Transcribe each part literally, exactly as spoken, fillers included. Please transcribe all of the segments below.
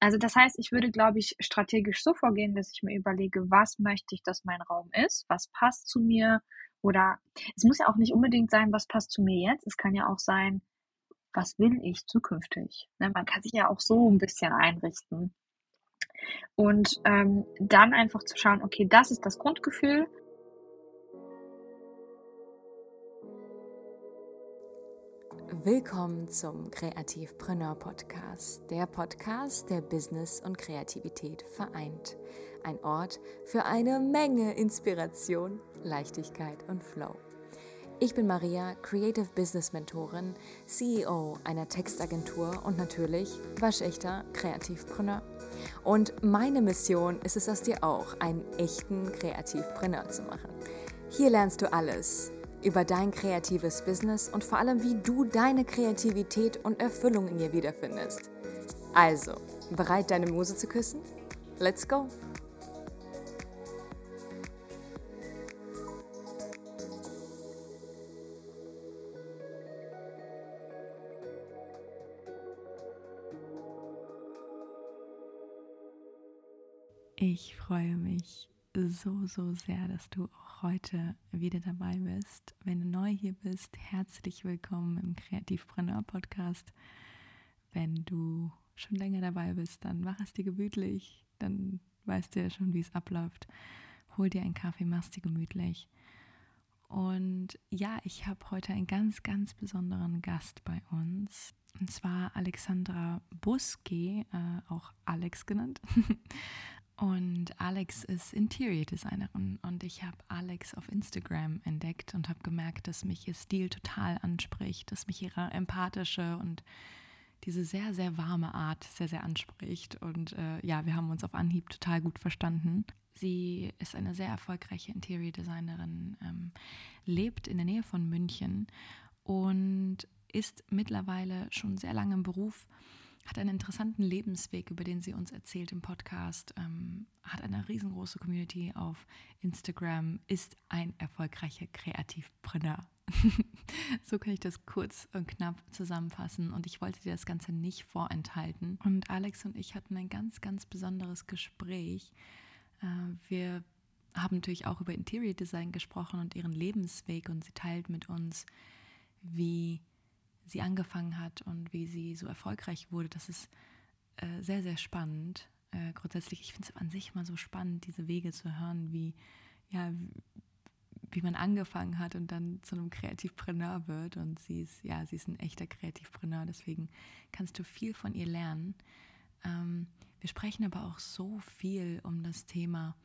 Also das heißt, ich würde, glaube ich, strategisch so vorgehen, dass ich mir überlege, was möchte ich, dass mein Raum ist, was passt zu mir, oder es muss ja auch nicht unbedingt sein, was passt zu mir jetzt. Es kann ja auch sein, was will ich zukünftig? Ne, man kann sich ja auch so ein bisschen einrichten. Und ähm, dann einfach zu schauen, okay, das ist das Grundgefühl. Willkommen zum Kreativpreneur Podcast, der Podcast, der Business und Kreativität vereint. Ein Ort für eine Menge Inspiration, Leichtigkeit und Flow. Ich bin Maria, Creative Business Mentorin, C E O einer Textagentur und natürlich waschechter Kreativpreneur. Und meine Mission ist es, aus dir auch einen echten Kreativpreneur zu machen. Hier lernst du alles über dein kreatives Business und vor allem, wie du deine Kreativität und Erfüllung in ihr wiederfindest. Also, bereit, deine Muse zu küssen? Let's go! Ich freue mich so, so sehr, dass du auch heute wieder dabei bist. Wenn du neu hier bist, herzlich willkommen im Kreativpreneur Podcast. Wenn du schon länger dabei bist, dann mach es dir gemütlich, dann weißt du ja schon, wie es abläuft. Hol dir einen Kaffee, mach's dir gemütlich. Und ja, ich habe heute einen ganz, ganz besonderen Gast bei uns. Und zwar Alexandra Buske, äh, auch Alex genannt. Und Alex ist Interior Designerin und ich habe Alex auf Instagram entdeckt und habe gemerkt, dass mich ihr Stil total anspricht, dass mich ihre empathische und diese sehr, sehr warme Art sehr, sehr anspricht. Und äh, ja, wir haben uns auf Anhieb total gut verstanden. Sie ist eine sehr erfolgreiche Interior Designerin, ähm, lebt in der Nähe von München und ist mittlerweile schon sehr lange im Beruf, hat einen interessanten Lebensweg, über den sie uns erzählt im Podcast, ähm, hat eine riesengroße Community auf Instagram, ist ein erfolgreicher Kreativpreneur. So kann ich das kurz und knapp zusammenfassen und ich wollte dir das Ganze nicht vorenthalten. Und Alex und ich hatten ein ganz, ganz besonderes Gespräch. Äh, wir haben natürlich auch über Interior Design gesprochen und ihren Lebensweg und sie teilt mit uns, wie sie angefangen hat und wie sie so erfolgreich wurde. Das ist äh, sehr, sehr spannend. Äh, grundsätzlich, ich finde es an sich mal so spannend, diese Wege zu hören, wie, ja, wie man angefangen hat und dann zu einem Kreativpreneur wird. Und sie ist, ja, sie ist ein echter Kreativpreneur, deswegen kannst du viel von ihr lernen. Ähm, wir sprechen aber auch so viel um das Thema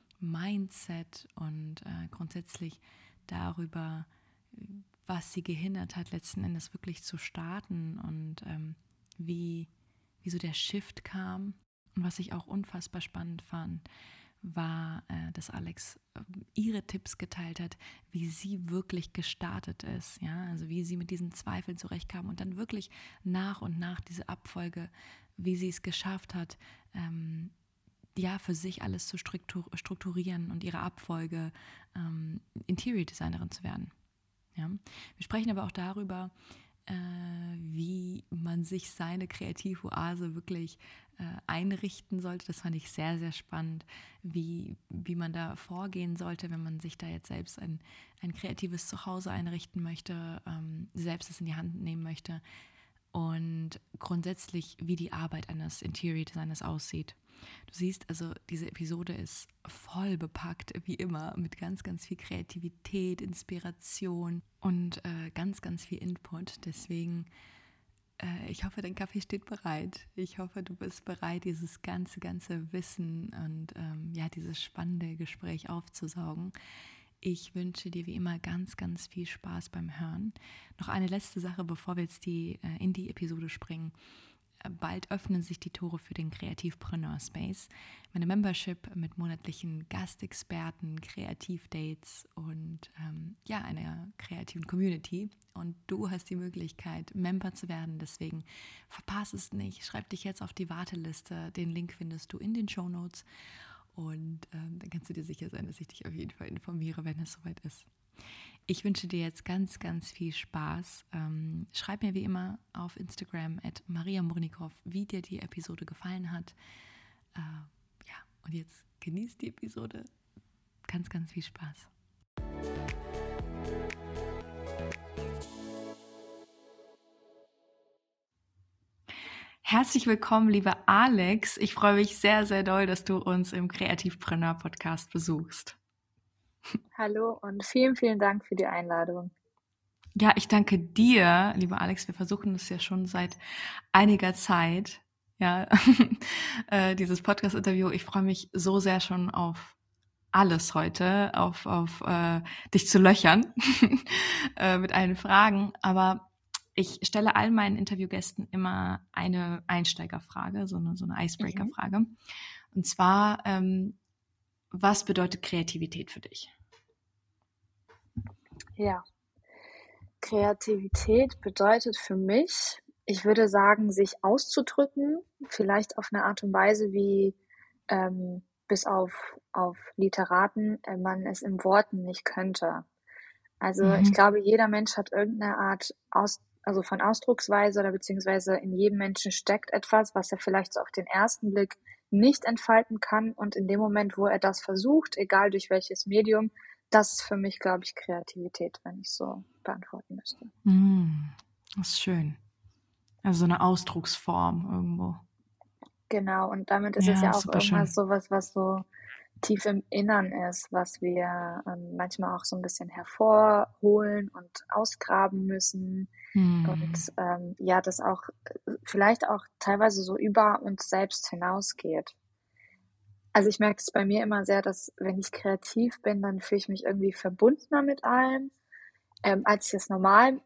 Mindset und äh, grundsätzlich darüber, was sie gehindert hat, letzten Endes wirklich zu starten und ähm, wie, wie so der Shift kam. Und was ich auch unfassbar spannend fand, war, äh, dass Alex äh, ihre Tipps geteilt hat, wie sie wirklich gestartet ist, ja, also wie sie mit diesen Zweifeln zurechtkam und dann wirklich nach und nach diese Abfolge, wie sie es geschafft hat, ähm, ja, für sich alles zu strukturieren und ihre Abfolge ähm, Interior Designerin zu werden. Ja. Wir sprechen aber auch darüber, äh, wie man sich seine Kreativoase wirklich äh, einrichten sollte. Das fand ich sehr, sehr spannend, wie, wie man da vorgehen sollte, wenn man sich da jetzt selbst ein, ein kreatives Zuhause einrichten möchte, ähm, selbst es in die Hand nehmen möchte und grundsätzlich, wie die Arbeit eines Interior Designers aussieht. Du siehst also, diese Episode ist voll bepackt, wie immer, mit ganz, ganz viel Kreativität, Inspiration und äh, ganz, ganz viel Input. Deswegen, äh, ich hoffe, dein Kaffee steht bereit. Ich hoffe, du bist bereit, dieses ganze, ganze Wissen und ähm, ja, dieses spannende Gespräch aufzusaugen. Ich wünsche dir wie immer ganz, ganz viel Spaß beim Hören. Noch eine letzte Sache, bevor wir jetzt die, äh, in die Episode springen. Bald öffnen sich die Tore für den Kreativpreneur Space, meine Membership mit monatlichen Gastexperten, Kreativdates und ähm, ja, einer kreativen Community. Und du hast die Möglichkeit, Member zu werden. Deswegen verpasse es nicht. Schreib dich jetzt auf die Warteliste. Den Link findest du in den Shownotes. Und ähm, dann kannst du dir sicher sein, dass ich dich auf jeden Fall informiere, wenn es soweit ist. Ich wünsche dir jetzt ganz, ganz viel Spaß. Ähm, schreib mir wie immer auf Instagram at Maria Murnikow, wie dir die Episode gefallen hat. Äh, ja, und jetzt genießt die Episode. Ganz, ganz viel Spaß. Herzlich willkommen, liebe Alex. Ich freue mich sehr, sehr doll, dass du uns im Kreativpreneur-Podcast besuchst. Hallo und vielen, vielen Dank für die Einladung. Ja, ich danke dir, lieber Alex. Wir versuchen es ja schon seit einiger Zeit, ja, äh, dieses Podcast-Interview. Ich freue mich so sehr schon auf alles heute, auf, auf äh, dich zu löchern äh, mit allen Fragen. Aber ich stelle all meinen Interviewgästen immer eine Einsteigerfrage, so eine, so eine Icebreaker-Frage. Mhm. Und zwar, ähm, was bedeutet Kreativität für dich? Ja, Kreativität bedeutet für mich, ich würde sagen, sich auszudrücken, vielleicht auf eine Art und Weise, wie ähm, bis auf, auf Literaten äh, man es in Worten nicht könnte. Also mhm. ich glaube, jeder Mensch hat irgendeine Art aus, also von Ausdrucksweise oder beziehungsweise in jedem Menschen steckt etwas, was er vielleicht so auf den ersten Blick nicht entfalten kann. Und in dem Moment, wo er das versucht, egal durch welches Medium, das ist für mich, glaube ich, Kreativität, wenn ich so beantworten müsste. Mm, das ist schön. Also so eine Ausdrucksform irgendwo. Genau, und damit ist ja, es ja auch irgendwas schön. sowas, was so tief im Innern ist, was wir ähm, manchmal auch so ein bisschen hervorholen und ausgraben müssen. Hm. Und ähm, ja, das auch vielleicht auch teilweise so über uns selbst hinausgeht. Also ich merke es bei mir immer sehr, dass wenn ich kreativ bin, dann fühle ich mich irgendwie verbundener mit allem, ähm, als ich es normal,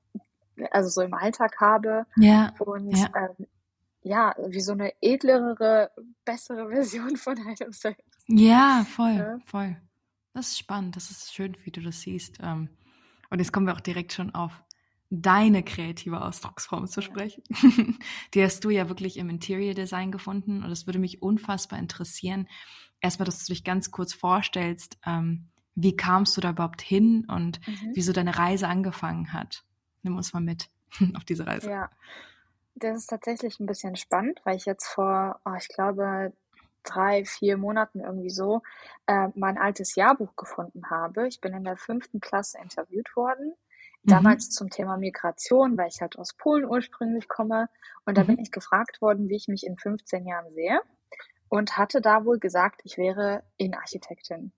also so im Alltag habe. Ja. Und ja. Ähm, ja, wie so eine edlere, bessere Version von einem selbst. Ja, voll, ja. voll. Das ist spannend, das ist schön, wie du das siehst. Und jetzt kommen wir auch direkt schon auf deine kreative Ausdrucksform zu sprechen. Ja. Die hast du ja wirklich im Interior Design gefunden und es würde mich unfassbar interessieren, erstmal, dass du dich ganz kurz vorstellst, wie kamst du da überhaupt hin und mhm. wie so deine Reise angefangen hat. Nimm uns mal mit auf diese Reise. Ja. Das ist tatsächlich ein bisschen spannend, weil ich jetzt vor, oh, ich glaube, drei, vier Monaten irgendwie so äh, mein altes Jahrbuch gefunden habe. Ich bin in der fünften Klasse interviewt worden, damals mhm. zum Thema Migration, weil ich halt aus Polen ursprünglich komme. Und da mhm. bin ich gefragt worden, wie ich mich in fünfzehn Jahren sehe und hatte da wohl gesagt, ich wäre Innenarchitektin.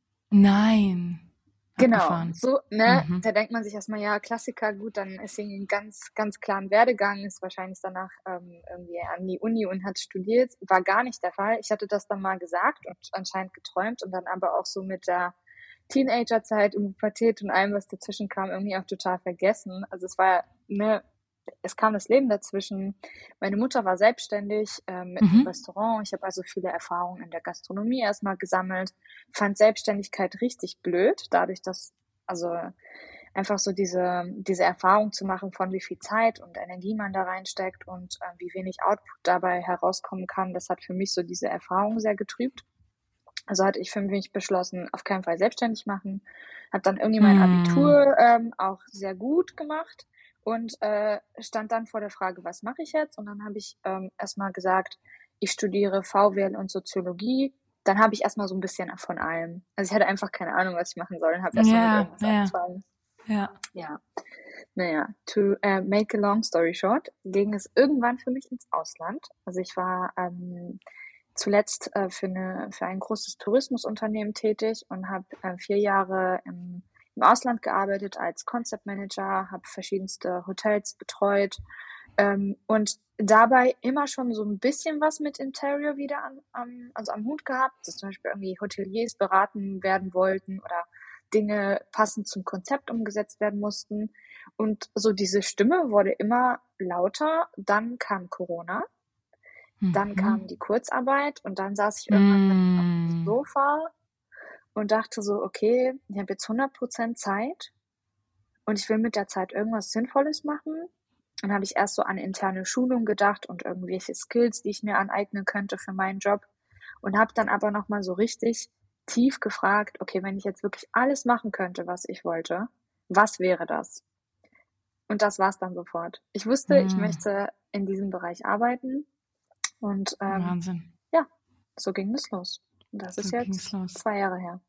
Nein. Genau, abgefahren. so, ne, mhm. da denkt man sich erstmal, ja, Klassiker, gut, dann ist sie einen ganz, ganz klaren Werdegang, ist wahrscheinlich danach ähm, irgendwie an die Uni und hat studiert, war gar nicht der Fall. Ich hatte das dann mal gesagt und anscheinend geträumt und dann aber auch so mit der Teenagerzeit und Pubertät und allem, was dazwischen kam, irgendwie auch total vergessen. Also es war, ne, es kam das Leben dazwischen. Meine Mutter war selbstständig äh, mit mhm. einem Restaurant. Ich habe also viele Erfahrungen in der Gastronomie erstmal gesammelt. Fand Selbstständigkeit richtig blöd, dadurch, dass also einfach so diese diese Erfahrung zu machen von wie viel Zeit und Energie man da reinsteckt und äh, wie wenig Output dabei herauskommen kann. Das hat für mich so diese Erfahrung sehr getrübt. Also hatte ich für mich beschlossen, auf keinen Fall selbstständig machen. Habe dann irgendwie mein Abitur ähm, auch sehr gut gemacht. Und äh, stand dann vor der Frage, was mache ich jetzt? Und dann habe ich ähm, erstmal gesagt, ich studiere V W L und Soziologie. Dann habe ich erstmal so ein bisschen von allem. Also ich hatte einfach keine Ahnung, was ich machen soll und habe erstmal ja, mit irgendwas ja. angefangen. Ja. Ja. Naja, to uh, make a long story short, ging es irgendwann für mich ins Ausland. Also ich war ähm, zuletzt äh, für, eine, für ein großes Tourismusunternehmen tätig und habe äh, vier Jahre im im Ausland gearbeitet als Concept Manager, habe verschiedenste Hotels betreut ähm, und dabei immer schon so ein bisschen was mit Interior wieder an, am, also am Hut gehabt, dass zum Beispiel irgendwie Hoteliers beraten werden wollten oder Dinge passend zum Konzept umgesetzt werden mussten. Und so diese Stimme wurde immer lauter. Dann kam Corona, mhm. dann kam die Kurzarbeit und dann saß ich irgendwann mhm. auf dem Sofa und dachte so, okay, ich habe jetzt hundert Prozent Zeit und ich will mit der Zeit irgendwas Sinnvolles machen. Dann habe ich erst so an interne Schulung gedacht und irgendwelche Skills, die ich mir aneignen könnte für meinen Job und habe dann aber nochmal so richtig tief gefragt, okay, wenn ich jetzt wirklich alles machen könnte, was ich wollte, was wäre das? Und das war's dann sofort. Ich wusste, ich Mhm. möchte in diesem Bereich arbeiten und ähm, Wahnsinn. ja, so ging es los. Und das ist So ging es jetzt los. zwei Jahre her.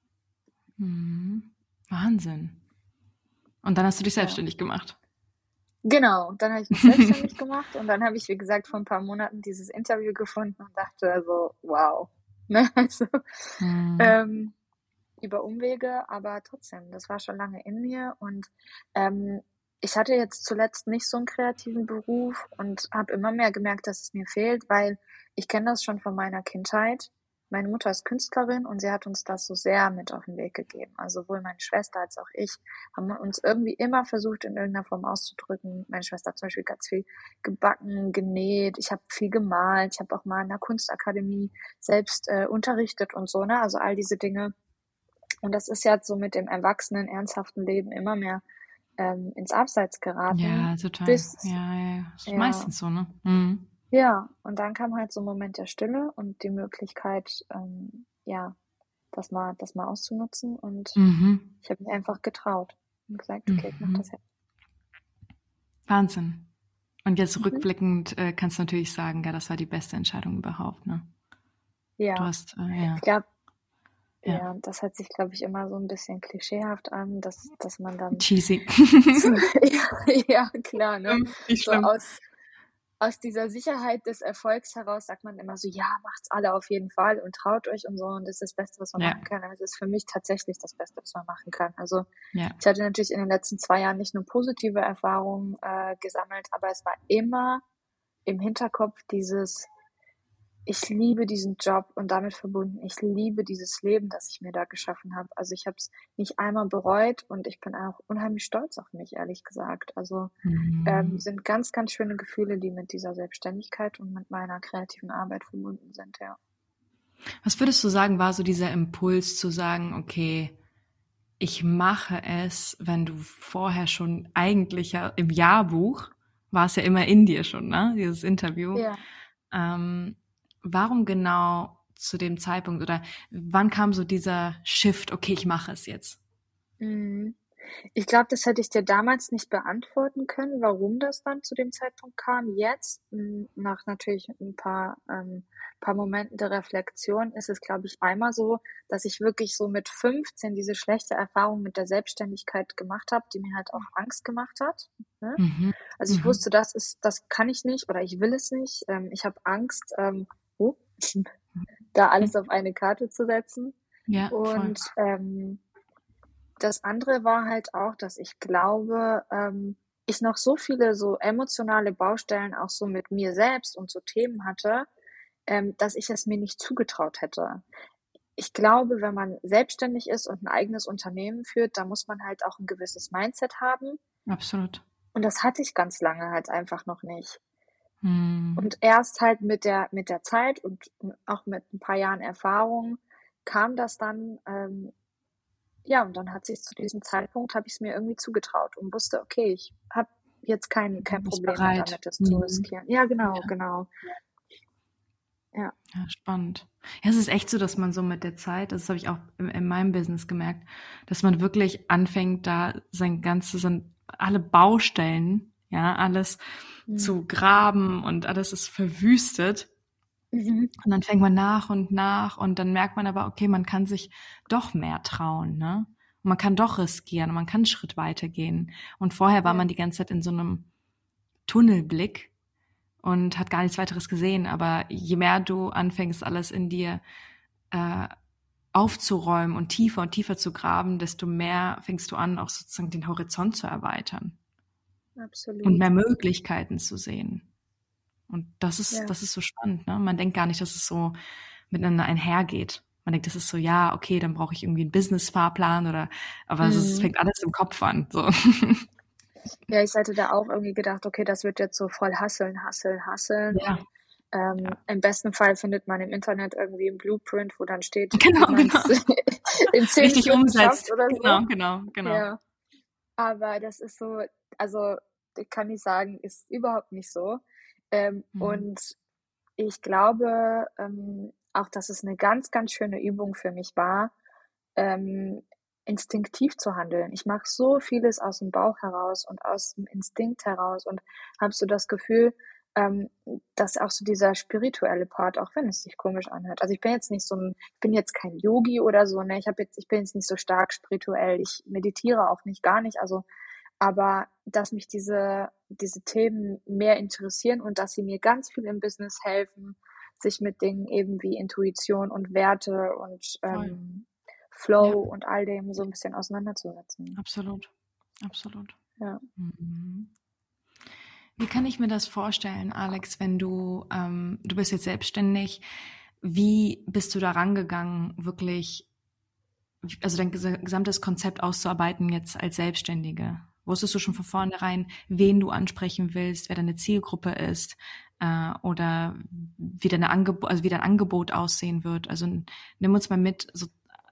Mhm. Wahnsinn. Und dann hast du dich Ja. selbstständig gemacht. Genau, dann habe ich mich selbstständig gemacht und dann habe ich, wie gesagt, vor ein paar Monaten dieses Interview gefunden und dachte so, wow. Ne? Also, Mhm. ähm, über Umwege, aber trotzdem, das war schon lange in mir und ähm, ich hatte jetzt zuletzt nicht so einen kreativen Beruf und habe immer mehr gemerkt, dass es mir fehlt, weil ich kenne das schon von meiner Kindheit. Meine Mutter ist Künstlerin und sie hat uns das so sehr mit auf den Weg gegeben. Also sowohl meine Schwester als auch ich haben uns irgendwie immer versucht, in irgendeiner Form auszudrücken. Meine Schwester hat zum Beispiel ganz viel gebacken, genäht. Ich habe viel gemalt. Ich habe auch mal in der Kunstakademie selbst äh, unterrichtet und so, ne? Also all diese Dinge. Und das ist jetzt so mit dem erwachsenen, ernsthaften Leben immer mehr ähm, ins Abseits geraten, Ja, total. bis, Ja, ja, ja. Ist ja, meistens so, ne? Mhm. ja, und dann kam halt so ein Moment der Stille und die Möglichkeit, ähm, ja, das mal, das mal auszunutzen und Mhm. ich habe mich einfach getraut und gesagt, okay, ich mache Mhm. das jetzt. Wahnsinn. Und jetzt Mhm. rückblickend äh, kannst du natürlich sagen, ja, das war die beste Entscheidung überhaupt, ne? Du Ja, hast, äh, ja, ich glaube, ja. ja, das hört sich, glaube ich, immer so ein bisschen klischeehaft an, dass, dass man dann Cheesy. so, ja, ja, klar, ne? Schlimm, nicht So schlimm. aus, aus dieser Sicherheit des Erfolgs heraus sagt man immer so, ja, macht's alle auf jeden Fall und traut euch und so und das ist das Beste, was man Ja, machen kann. Aber es ist für mich tatsächlich das Beste, was man machen kann. Also ja. ich hatte natürlich in den letzten zwei Jahren nicht nur positive Erfahrungen äh, gesammelt, aber es war immer im Hinterkopf dieses, ich liebe diesen Job und damit verbunden, ich liebe dieses Leben, das ich mir da geschaffen habe. Also ich habe es nicht einmal bereut und ich bin auch unheimlich stolz auf mich, ehrlich gesagt. Also ähm, Mhm. sind ganz, ganz schöne Gefühle, die mit dieser Selbstständigkeit und mit meiner kreativen Arbeit verbunden sind, ja. Was würdest du sagen, war so dieser Impuls zu sagen, okay, ich mache es, wenn du vorher schon eigentlich ja im Jahrbuch war es ja immer in dir schon, ne? Dieses Interview. Ja. Ähm, warum genau zu dem Zeitpunkt oder wann kam so dieser Shift, okay, ich mache es jetzt? Mhm. Ich glaube, das hätte ich dir damals nicht beantworten können, warum das dann zu dem Zeitpunkt kam. Jetzt, hm, nach natürlich ein paar ähm, paar Momenten der Reflexion ist es, glaube ich, einmal so, dass ich wirklich so mit fünfzehn diese schlechte Erfahrung mit der Selbstständigkeit gemacht habe, die mir halt auch Angst gemacht hat, ne? Mhm. Also, ich Mhm. wusste, das ist das kann ich nicht oder ich will es nicht. Ähm, ich habe Angst, ähm, oh, da alles auf eine Karte zu setzen. Ja, voll. Und, ähm das andere war halt auch, dass ich glaube, ähm, ich noch so viele so emotionale Baustellen auch so mit mir selbst und so Themen hatte, ähm, dass ich es mir nicht zugetraut hätte. Ich glaube, wenn man selbstständig ist und ein eigenes Unternehmen führt, da muss man halt auch ein gewisses Mindset haben Absolut. und das hatte ich ganz lange halt einfach noch nicht. Mhm. Und erst halt mit der mit der Zeit und auch mit ein paar Jahren Erfahrung kam das dann, ähm, ja, und dann hat sich zu diesem Zeitpunkt habe ich es mir irgendwie zugetraut und wusste, okay, ich habe jetzt kein Du kein bist Problem mehr bereit. damit, das zu Mhm. riskieren. Ja, genau, Ja. genau. Ja. Ja, spannend. Ja, es ist echt so, dass man so mit der Zeit, das habe ich auch in, in meinem Business gemerkt, dass man wirklich anfängt, da sein ganzes, sein, alle Baustellen, ja, alles Mhm. zu graben und alles ist verwüstet. Mhm. Und dann fängt man nach und nach und dann merkt man aber, okay, man kann sich doch mehr trauen, ne? Und man kann doch riskieren und man kann einen Schritt weitergehen. Und vorher war Ja. man die ganze Zeit in so einem Tunnelblick und hat gar nichts weiteres gesehen. Aber je mehr du anfängst, alles in dir äh, aufzuräumen und tiefer und tiefer zu graben, desto mehr fängst du an, auch sozusagen den Horizont zu erweitern und mehr Absolut. Möglichkeiten zu sehen. Und das ist, Ja. das ist so spannend, ne? Man denkt gar nicht, dass es so miteinander einhergeht. Man denkt, das ist so, ja, okay, dann brauche ich irgendwie einen Business-Fahrplan oder, aber es, ist, es Mhm. fängt alles im Kopf an, so. Ja, ich hatte da auch irgendwie gedacht, okay, das wird jetzt so voll hasseln, hasseln, hasseln Ja, und ähm, ja. im besten Fall findet man im Internet irgendwie 'n Blueprint, wo dann steht, wie Genau, genau. man's in zehn Richtig Schritten schafft umsetzt. oder so. Genau, genau, genau. Ja. Aber das ist so, also, kann ich sagen, ist überhaupt nicht so. Ähm, Mhm. und ich glaube, ähm, auch, dass es eine ganz, ganz schöne Übung für mich war, ähm, instinktiv zu handeln. Ich mache so vieles aus dem Bauch heraus und aus dem Instinkt heraus und habe so das Gefühl, ähm, dass auch so dieser spirituelle Part, auch wenn es sich komisch anhört. Also ich bin jetzt nicht so ein, ich bin jetzt kein Yogi oder so, ne? Ich habe jetzt, ich bin jetzt nicht so stark spirituell. Ich meditiere auch nicht, gar nicht. Also, aber dass mich diese diese Themen mehr interessieren und dass sie mir ganz viel im Business helfen, sich mit Dingen eben wie Intuition und Werte und Voll. ähm, Ja, Flow und all dem so ein bisschen auseinanderzusetzen. absolut. Absolut. Ja. Mhm. Wie kann ich mir das vorstellen, Alex, wenn du, ähm, du bist jetzt selbstständig, wie bist du da rangegangen, wirklich, also dein ges- gesamtes Konzept auszuarbeiten jetzt als Selbstständige? Wusstest du schon von vornherein, wen du ansprechen willst, wer deine Zielgruppe ist, äh, oder wie deine Angebot, also wie dein Angebot aussehen wird? Also nimm uns mal mit, so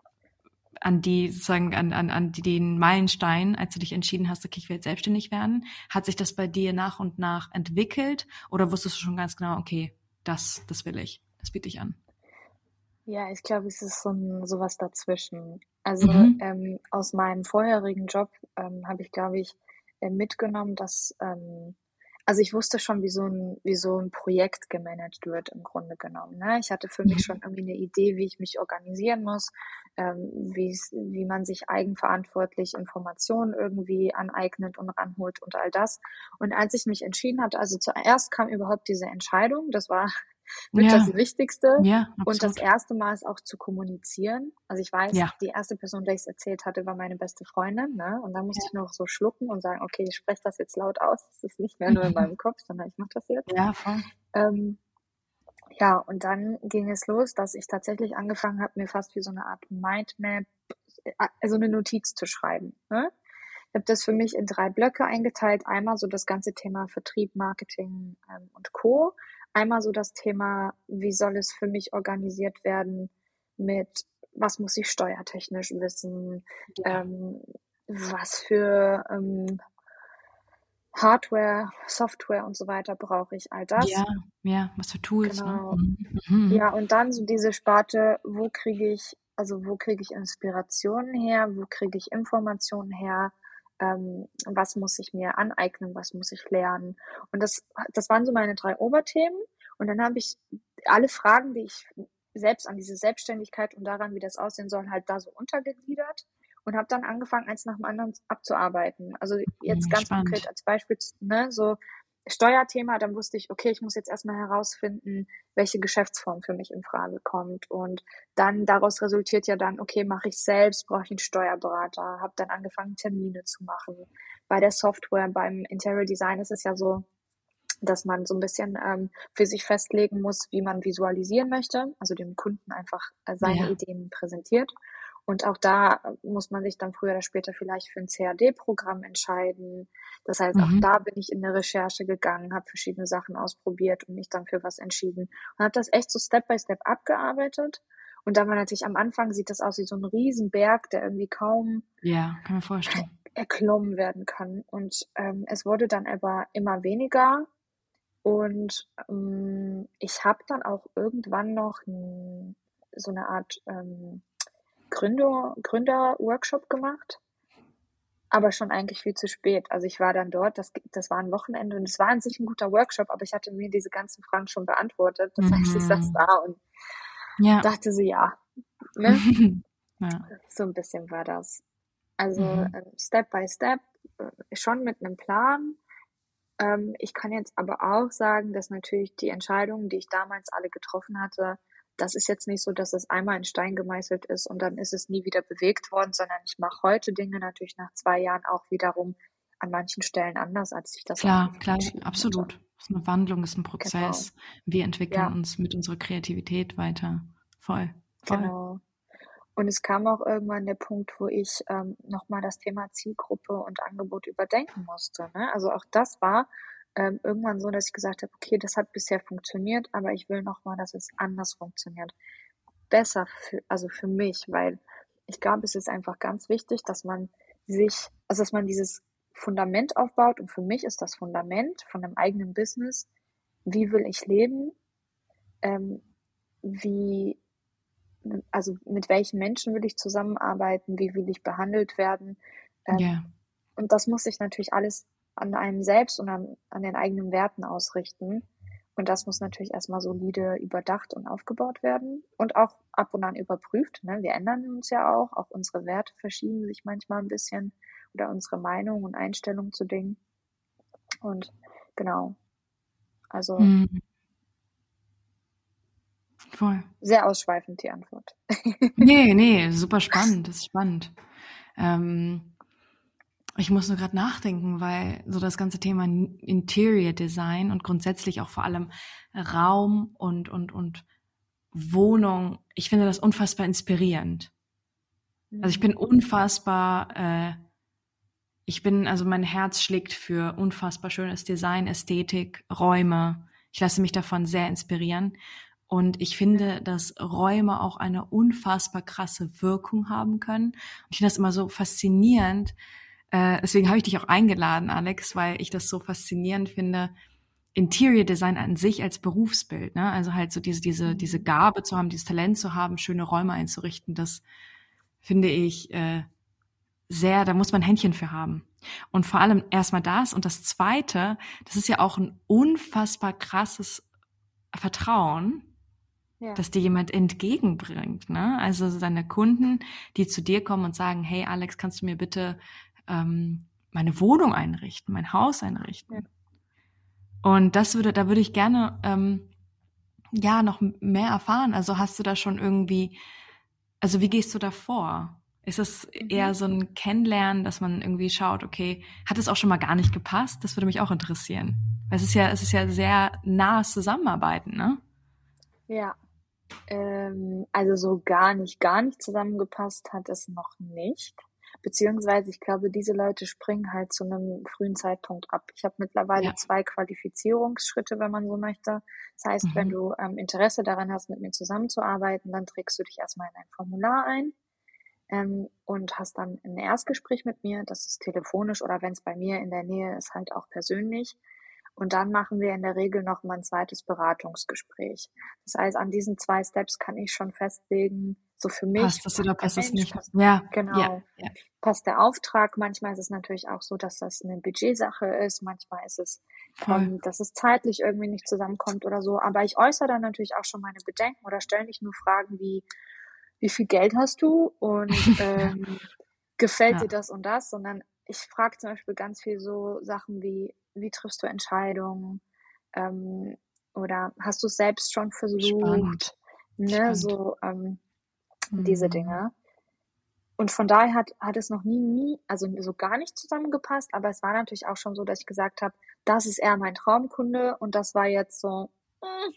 an die, sozusagen, an, an, an die, den Meilenstein, als du dich entschieden hast, okay, ich will jetzt selbstständig werden. Hat sich das bei dir nach und nach entwickelt oder wusstest du schon ganz genau, okay, das, das will ich, das biete ich an? Ja, ich glaube, es ist so 'n so was dazwischen. Also, Mhm. ähm, aus meinem vorherigen Job, ähm, habe ich, glaube ich, äh, mitgenommen, dass, ähm also, ich wusste schon, wie so 'n wie so 'n Projekt gemanagt wird im Grunde genommen, ne? Ich hatte für mich schon Mhm. irgendwie 'ne Idee, wie ich mich organisieren muss, ähm, wie's wie man sich eigenverantwortlich Informationen irgendwie aneignet und ranholt und all das. Und als ich mich entschieden hatte, also, zuerst kam überhaupt diese Entscheidung, das war mit das Ja, Wichtigste. ja, Und das absolut. erste Mal ist auch zu kommunizieren. Also, ich weiß, Ja, die erste Person, der ich's erzählt hatte, war meine beste Freundin, ne? Und da musste ja. ich noch so schlucken und sagen: „Okay, ich spreche das jetzt laut aus. Es ist nicht mehr nur in meinem Kopf, sondern ich mache das jetzt." Ja, voll. Ähm, ja, und dann ging es los, dass ich tatsächlich angefangen habe, mir fast wie so eine Art Mindmap, äh, also eine Notiz zu schreiben, ne? Ich habe das für mich in drei Blöcke eingeteilt. Einmal so das ganze Thema Vertrieb, Marketing, ähm, und Co. Einmal so das Thema, wie soll es für mich organisiert werden mit, was muss ich steuertechnisch wissen, Ja, ähm, was für ähm, Hardware, Software und so weiter brauche ich, all das. ja, ja, was für Tools, ne? Genau. Mhm. Mhm. Ja, und dann so diese Sparte, wo kriege ich also, wo kriege ich Inspirationen her? Wo kriege ich Informationen her? Ähm, was muss ich mir aneignen? Was muss ich lernen? Und das das waren so meine drei Oberthemen. Und dann habe ich alle Fragen, die ich selbst an diese Selbstständigkeit und daran, wie das aussehen soll, halt da so untergegliedert und habe dann angefangen, eins nach dem anderen abzuarbeiten. Also, jetzt Mhm. ganz konkret Spannend. als Beispiel, ne, so Steuerthema, dann wusste ich: „Okay, ich muss jetzt erst mal herausfinden, welche Geschäftsform für mich in Frage kommt." Und dann daraus resultiert ja dann: „Okay, mache ich selbst, brauche ich einen Steuerberater?" Habe dann angefangen, Termine zu machen. Bei der Software, beim Interior Design ist es ja so, dass man so ein bisschen, ähm, für sich festlegen muss, wie man visualisieren möchte, also dem Kunden einfach, äh, seine Ja. Ideen präsentiert. Und auch da äh, muss man sich dann früher oder später vielleicht für ein C A D-Programm entscheiden. Das heißt, auch Mhm. da bin ich in 'ne Recherche gegangen, habe verschiedene Sachen ausprobiert und mich dann für was entschieden und habe das echt so Step by Step abgearbeitet. Und dann war natürlich am Anfang, sieht das aus wie so ein Riesenberg, der irgendwie kaum Ja, kann mir vorstellen. erklommen werden kann. Und, ähm, es wurde dann aber immer weniger und, hm, ich habe dann auch irgendwann noch 'n so 'ne Art, ähm, Gründer Gründerworkshop gemacht, aber schon eigentlich viel zu spät. Also, ich war dann dort, das das war 'n Wochenende und es war an sich 'n guter Workshop, aber ich hatte mir diese ganzen Fragen schon beantwortet. Das heißt, ich saß Mhm. da und Ja. dachte so: „Ja", ne? Ja. So 'n bisschen war das. Also, Mhm. ähm, Step by Step, äh, schon mit 'nem Plan. Ähm, ich kann jetzt aber auch sagen, dass natürlich die Entscheidungen, die ich damals alle getroffen hatte, das ist jetzt nicht so, dass es einmal in Stein gemeißelt ist und dann ist es nie wieder bewegt worden, sondern ich mache heute Dinge natürlich nach zwei Jahren auch wiederum an manchen Stellen anders, als ich das am Klar, Anfang klar, entschieden hatte. absolut. Es ist 'ne Wandlung, ist 'n Genau. Prozess. Wir entwickeln Ja, uns mit unserer Kreativität weiter. Voll, voll. genau. Und es kam auch irgendwann der Punkt, wo ich, ähm, noch mal das Thema Zielgruppe und Angebot überdenken musste, ne? Also, auch das war, ähm, irgendwann so, dass ich gesagt habe: „Okay, das hat bisher funktioniert, aber ich will noch mal, dass es anders funktioniert." Besser für also, für mich, weil ich glaube, es ist einfach ganz wichtig, dass man sich also, dass man dieses Fundament aufbaut und für mich ist das Fundament von 'nem eigenen Business: Wie will ich leben? Ähm, wie also mit welchen Menschen will ich zusammenarbeiten, wie will ich behandelt werden. Ähm, Ja. Und das muss sich natürlich alles an einem selbst und an, an den eigenen Werten ausrichten. Und das muss natürlich erstmal solide überdacht und aufgebaut werden und auch ab und an überprüft. Ne? Wir ändern uns ja auch, auch unsere Werte verschieben sich manchmal ein bisschen oder unsere Meinung und Einstellung zu Dingen. Und genau, also Mhm. Voll. sehr ausschweifend die Antwort. Nee, nee, super spannend, das ist spannend. Ähm, ich muss nur gerade nachdenken, weil so das ganze Thema Interior Design und grundsätzlich auch vor allem Raum und, und, und Wohnung, ich finde das unfassbar inspirierend. Also ich bin unfassbar, äh, ich bin, also mein Herz schlägt für unfassbar schönes Design, Ästhetik, Räume. Ich lasse mich davon sehr inspirieren. Und ich finde, dass Räume auch eine unfassbar krasse Wirkung haben können. Und ich finde das immer so faszinierend. Äh, deswegen habe ich dich auch eingeladen, Alex, weil ich das so faszinierend finde. Interior Design an sich als Berufsbild, ne? Also halt so diese, diese, diese Gabe zu haben, dieses Talent zu haben, schöne Räume einzurichten, das finde ich äh, sehr, da muss man ein Händchen für haben. Und vor allem erstmal das. Und das Zweite, das ist ja auch ein unfassbar krasses Vertrauen, Ja. dass dir jemand entgegenbringt, ne? Also seine Kunden, die zu dir kommen und sagen, hey Alex, kannst du mir bitte ähm, meine Wohnung einrichten, mein Haus einrichten? Ja. Und das würde, da würde ich gerne ähm, ja noch mehr erfahren. Also hast du da schon irgendwie, also wie gehst du da vor? Ist es eher Mhm. so ein Kennenlernen, dass man irgendwie schaut, okay, hat es auch schon mal gar nicht gepasst? Das würde mich auch interessieren. Weil es ist ja, es ist ja sehr nahes Zusammenarbeiten, ne? Ja. Ähm, also so gar nicht, gar nicht zusammengepasst hat es noch nicht. Beziehungsweise ich glaube, diese Leute springen halt zu einem frühen Zeitpunkt ab. Ich habe mittlerweile Ja. zwei Qualifizierungsschritte, wenn man so möchte. Das heißt, wenn Mhm. du ähm, Interesse daran hast, mit mir zusammenzuarbeiten, dann trägst du dich erstmal in ein Formular ein ähm, und hast dann ein Erstgespräch mit mir. Das ist telefonisch oder wenn es bei mir in der Nähe ist, halt auch persönlich. Und dann machen wir in der Regel noch mal ein zweites Beratungsgespräch. Das heißt, an diesen zwei Steps kann ich schon festlegen, so für mich Passt das oder passt der passt das Mensch, nicht? passt Ja, ja, genau, ja, passt der Auftrag. Manchmal ist es natürlich auch so, dass das eine Budgetsache ist. Manchmal ist es, voll. ähm, dass es zeitlich irgendwie nicht zusammenkommt oder so. Aber ich äußere dann natürlich auch schon meine Bedenken oder stelle nicht nur Fragen wie, wie viel Geld hast du und ähm, gefällt dir Ja. das und das, sondern ich frage zum Beispiel ganz viel so Sachen wie, wie triffst du Entscheidungen? Ähm, oder hast du es selbst schon Spannend. versucht? Ne, Spannend. so ähm, diese Mhm. Dinge. Und von daher hat, hat es noch nie, nie, also so gar nicht zusammengepasst, aber es war natürlich auch schon so, dass ich gesagt habe, das ist eher mein Traumkunde und das war jetzt so, mm,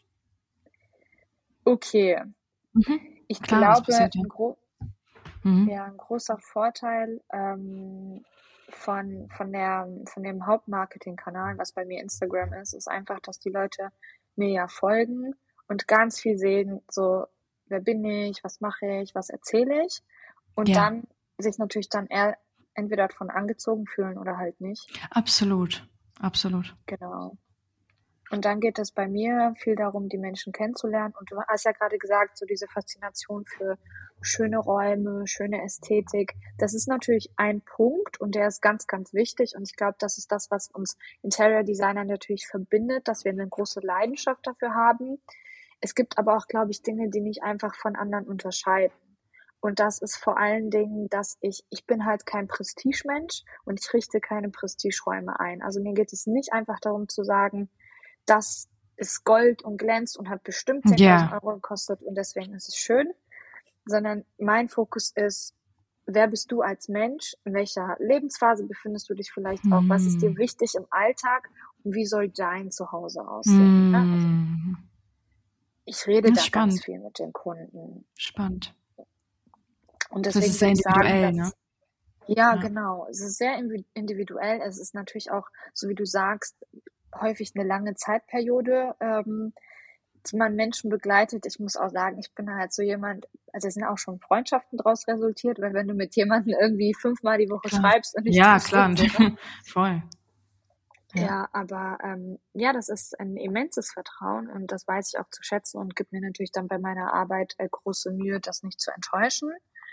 okay. Mhm. Ich Klar, das glaube, passiert ja. ein, gro Mhm. ja, ein großer Vorteil ähm, von, von, der, von dem Hauptmarketingkanal, was bei mir Instagram ist, ist einfach, dass die Leute mir ja folgen und ganz viel sehen, so, wer bin ich, was mache ich, was erzähle ich und Ja, dann sich natürlich dann eher entweder davon angezogen fühlen oder halt nicht. absolut. Absolut. Genau. Und dann geht es bei mir viel darum, die Menschen kennenzulernen. Und du hast ja gerade gesagt, so diese Faszination für schöne Räume, schöne Ästhetik. Das ist natürlich ein Punkt und der ist ganz, ganz wichtig. Und ich glaube, das ist das, was uns Interior Designer natürlich verbindet, dass wir eine große Leidenschaft dafür haben. Es gibt aber auch, glaube ich, Dinge, die mich einfach von anderen unterscheiden. Und das ist vor allen Dingen, dass ich, ich bin halt kein Prestigemensch und ich richte keine Prestigeräume ein. Also mir geht es nicht einfach darum zu sagen, das ist Gold und glänzt und hat bestimmt zehntausend Ja. Euro gekostet und deswegen ist es schön, sondern mein Fokus ist, wer bist du als Mensch, in welcher Lebensphase befindest du dich vielleicht auch, was ist dir Mhm. wichtig im Alltag und wie soll dein Zuhause aussehen? Ja, also Mhm. ich rede Das ist da ganz spannend. viel mit den Kunden Spannend. und Das deswegen ist sehr würde ich sagen, individuell, ne? dass ja, Ja. genau. Es ist sehr individuell. Es ist natürlich auch, so wie du sagst, häufig eine lange Zeitperiode, ähm, die man Menschen begleitet. Ich muss auch sagen, ich bin halt so jemand, also es sind auch schon Freundschaften draus resultiert, weil wenn du mit jemandem irgendwie fünfmal die Woche Klar. schreibst und nicht Ja, triffst klar. und so, ne? Voll. Ja, Ja, aber ähm, ja, das ist ein immenses Vertrauen und das weiß ich auch zu schätzen und gibt mir natürlich dann bei meiner Arbeit äh, große Mühe, das nicht zu enttäuschen.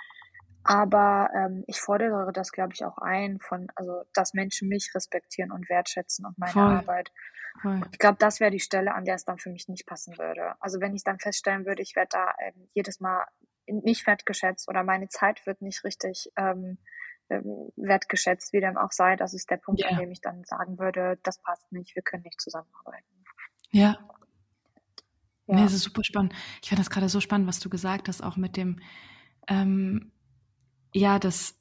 Aber ähm, ich fordere das, glaube ich, auch ein, von, also dass Menschen mich respektieren und wertschätzen und meine voll, Arbeit. voll. Und ich glaube, das wäre die Stelle, an der es dann für mich nicht passen würde. Also wenn ich dann feststellen würde, ich werde da ähm, jedes Mal nicht wertgeschätzt oder meine Zeit wird nicht richtig ähm, ähm, wertgeschätzt, wie dem auch sei, das ist der Punkt, an Ja, dem ich dann sagen würde, das passt nicht, wir können nicht zusammenarbeiten. ja. Nee, Ja, das ist super spannend. Ich fand das gerade so spannend, was du gesagt hast, auch mit dem, ähm, ja, das,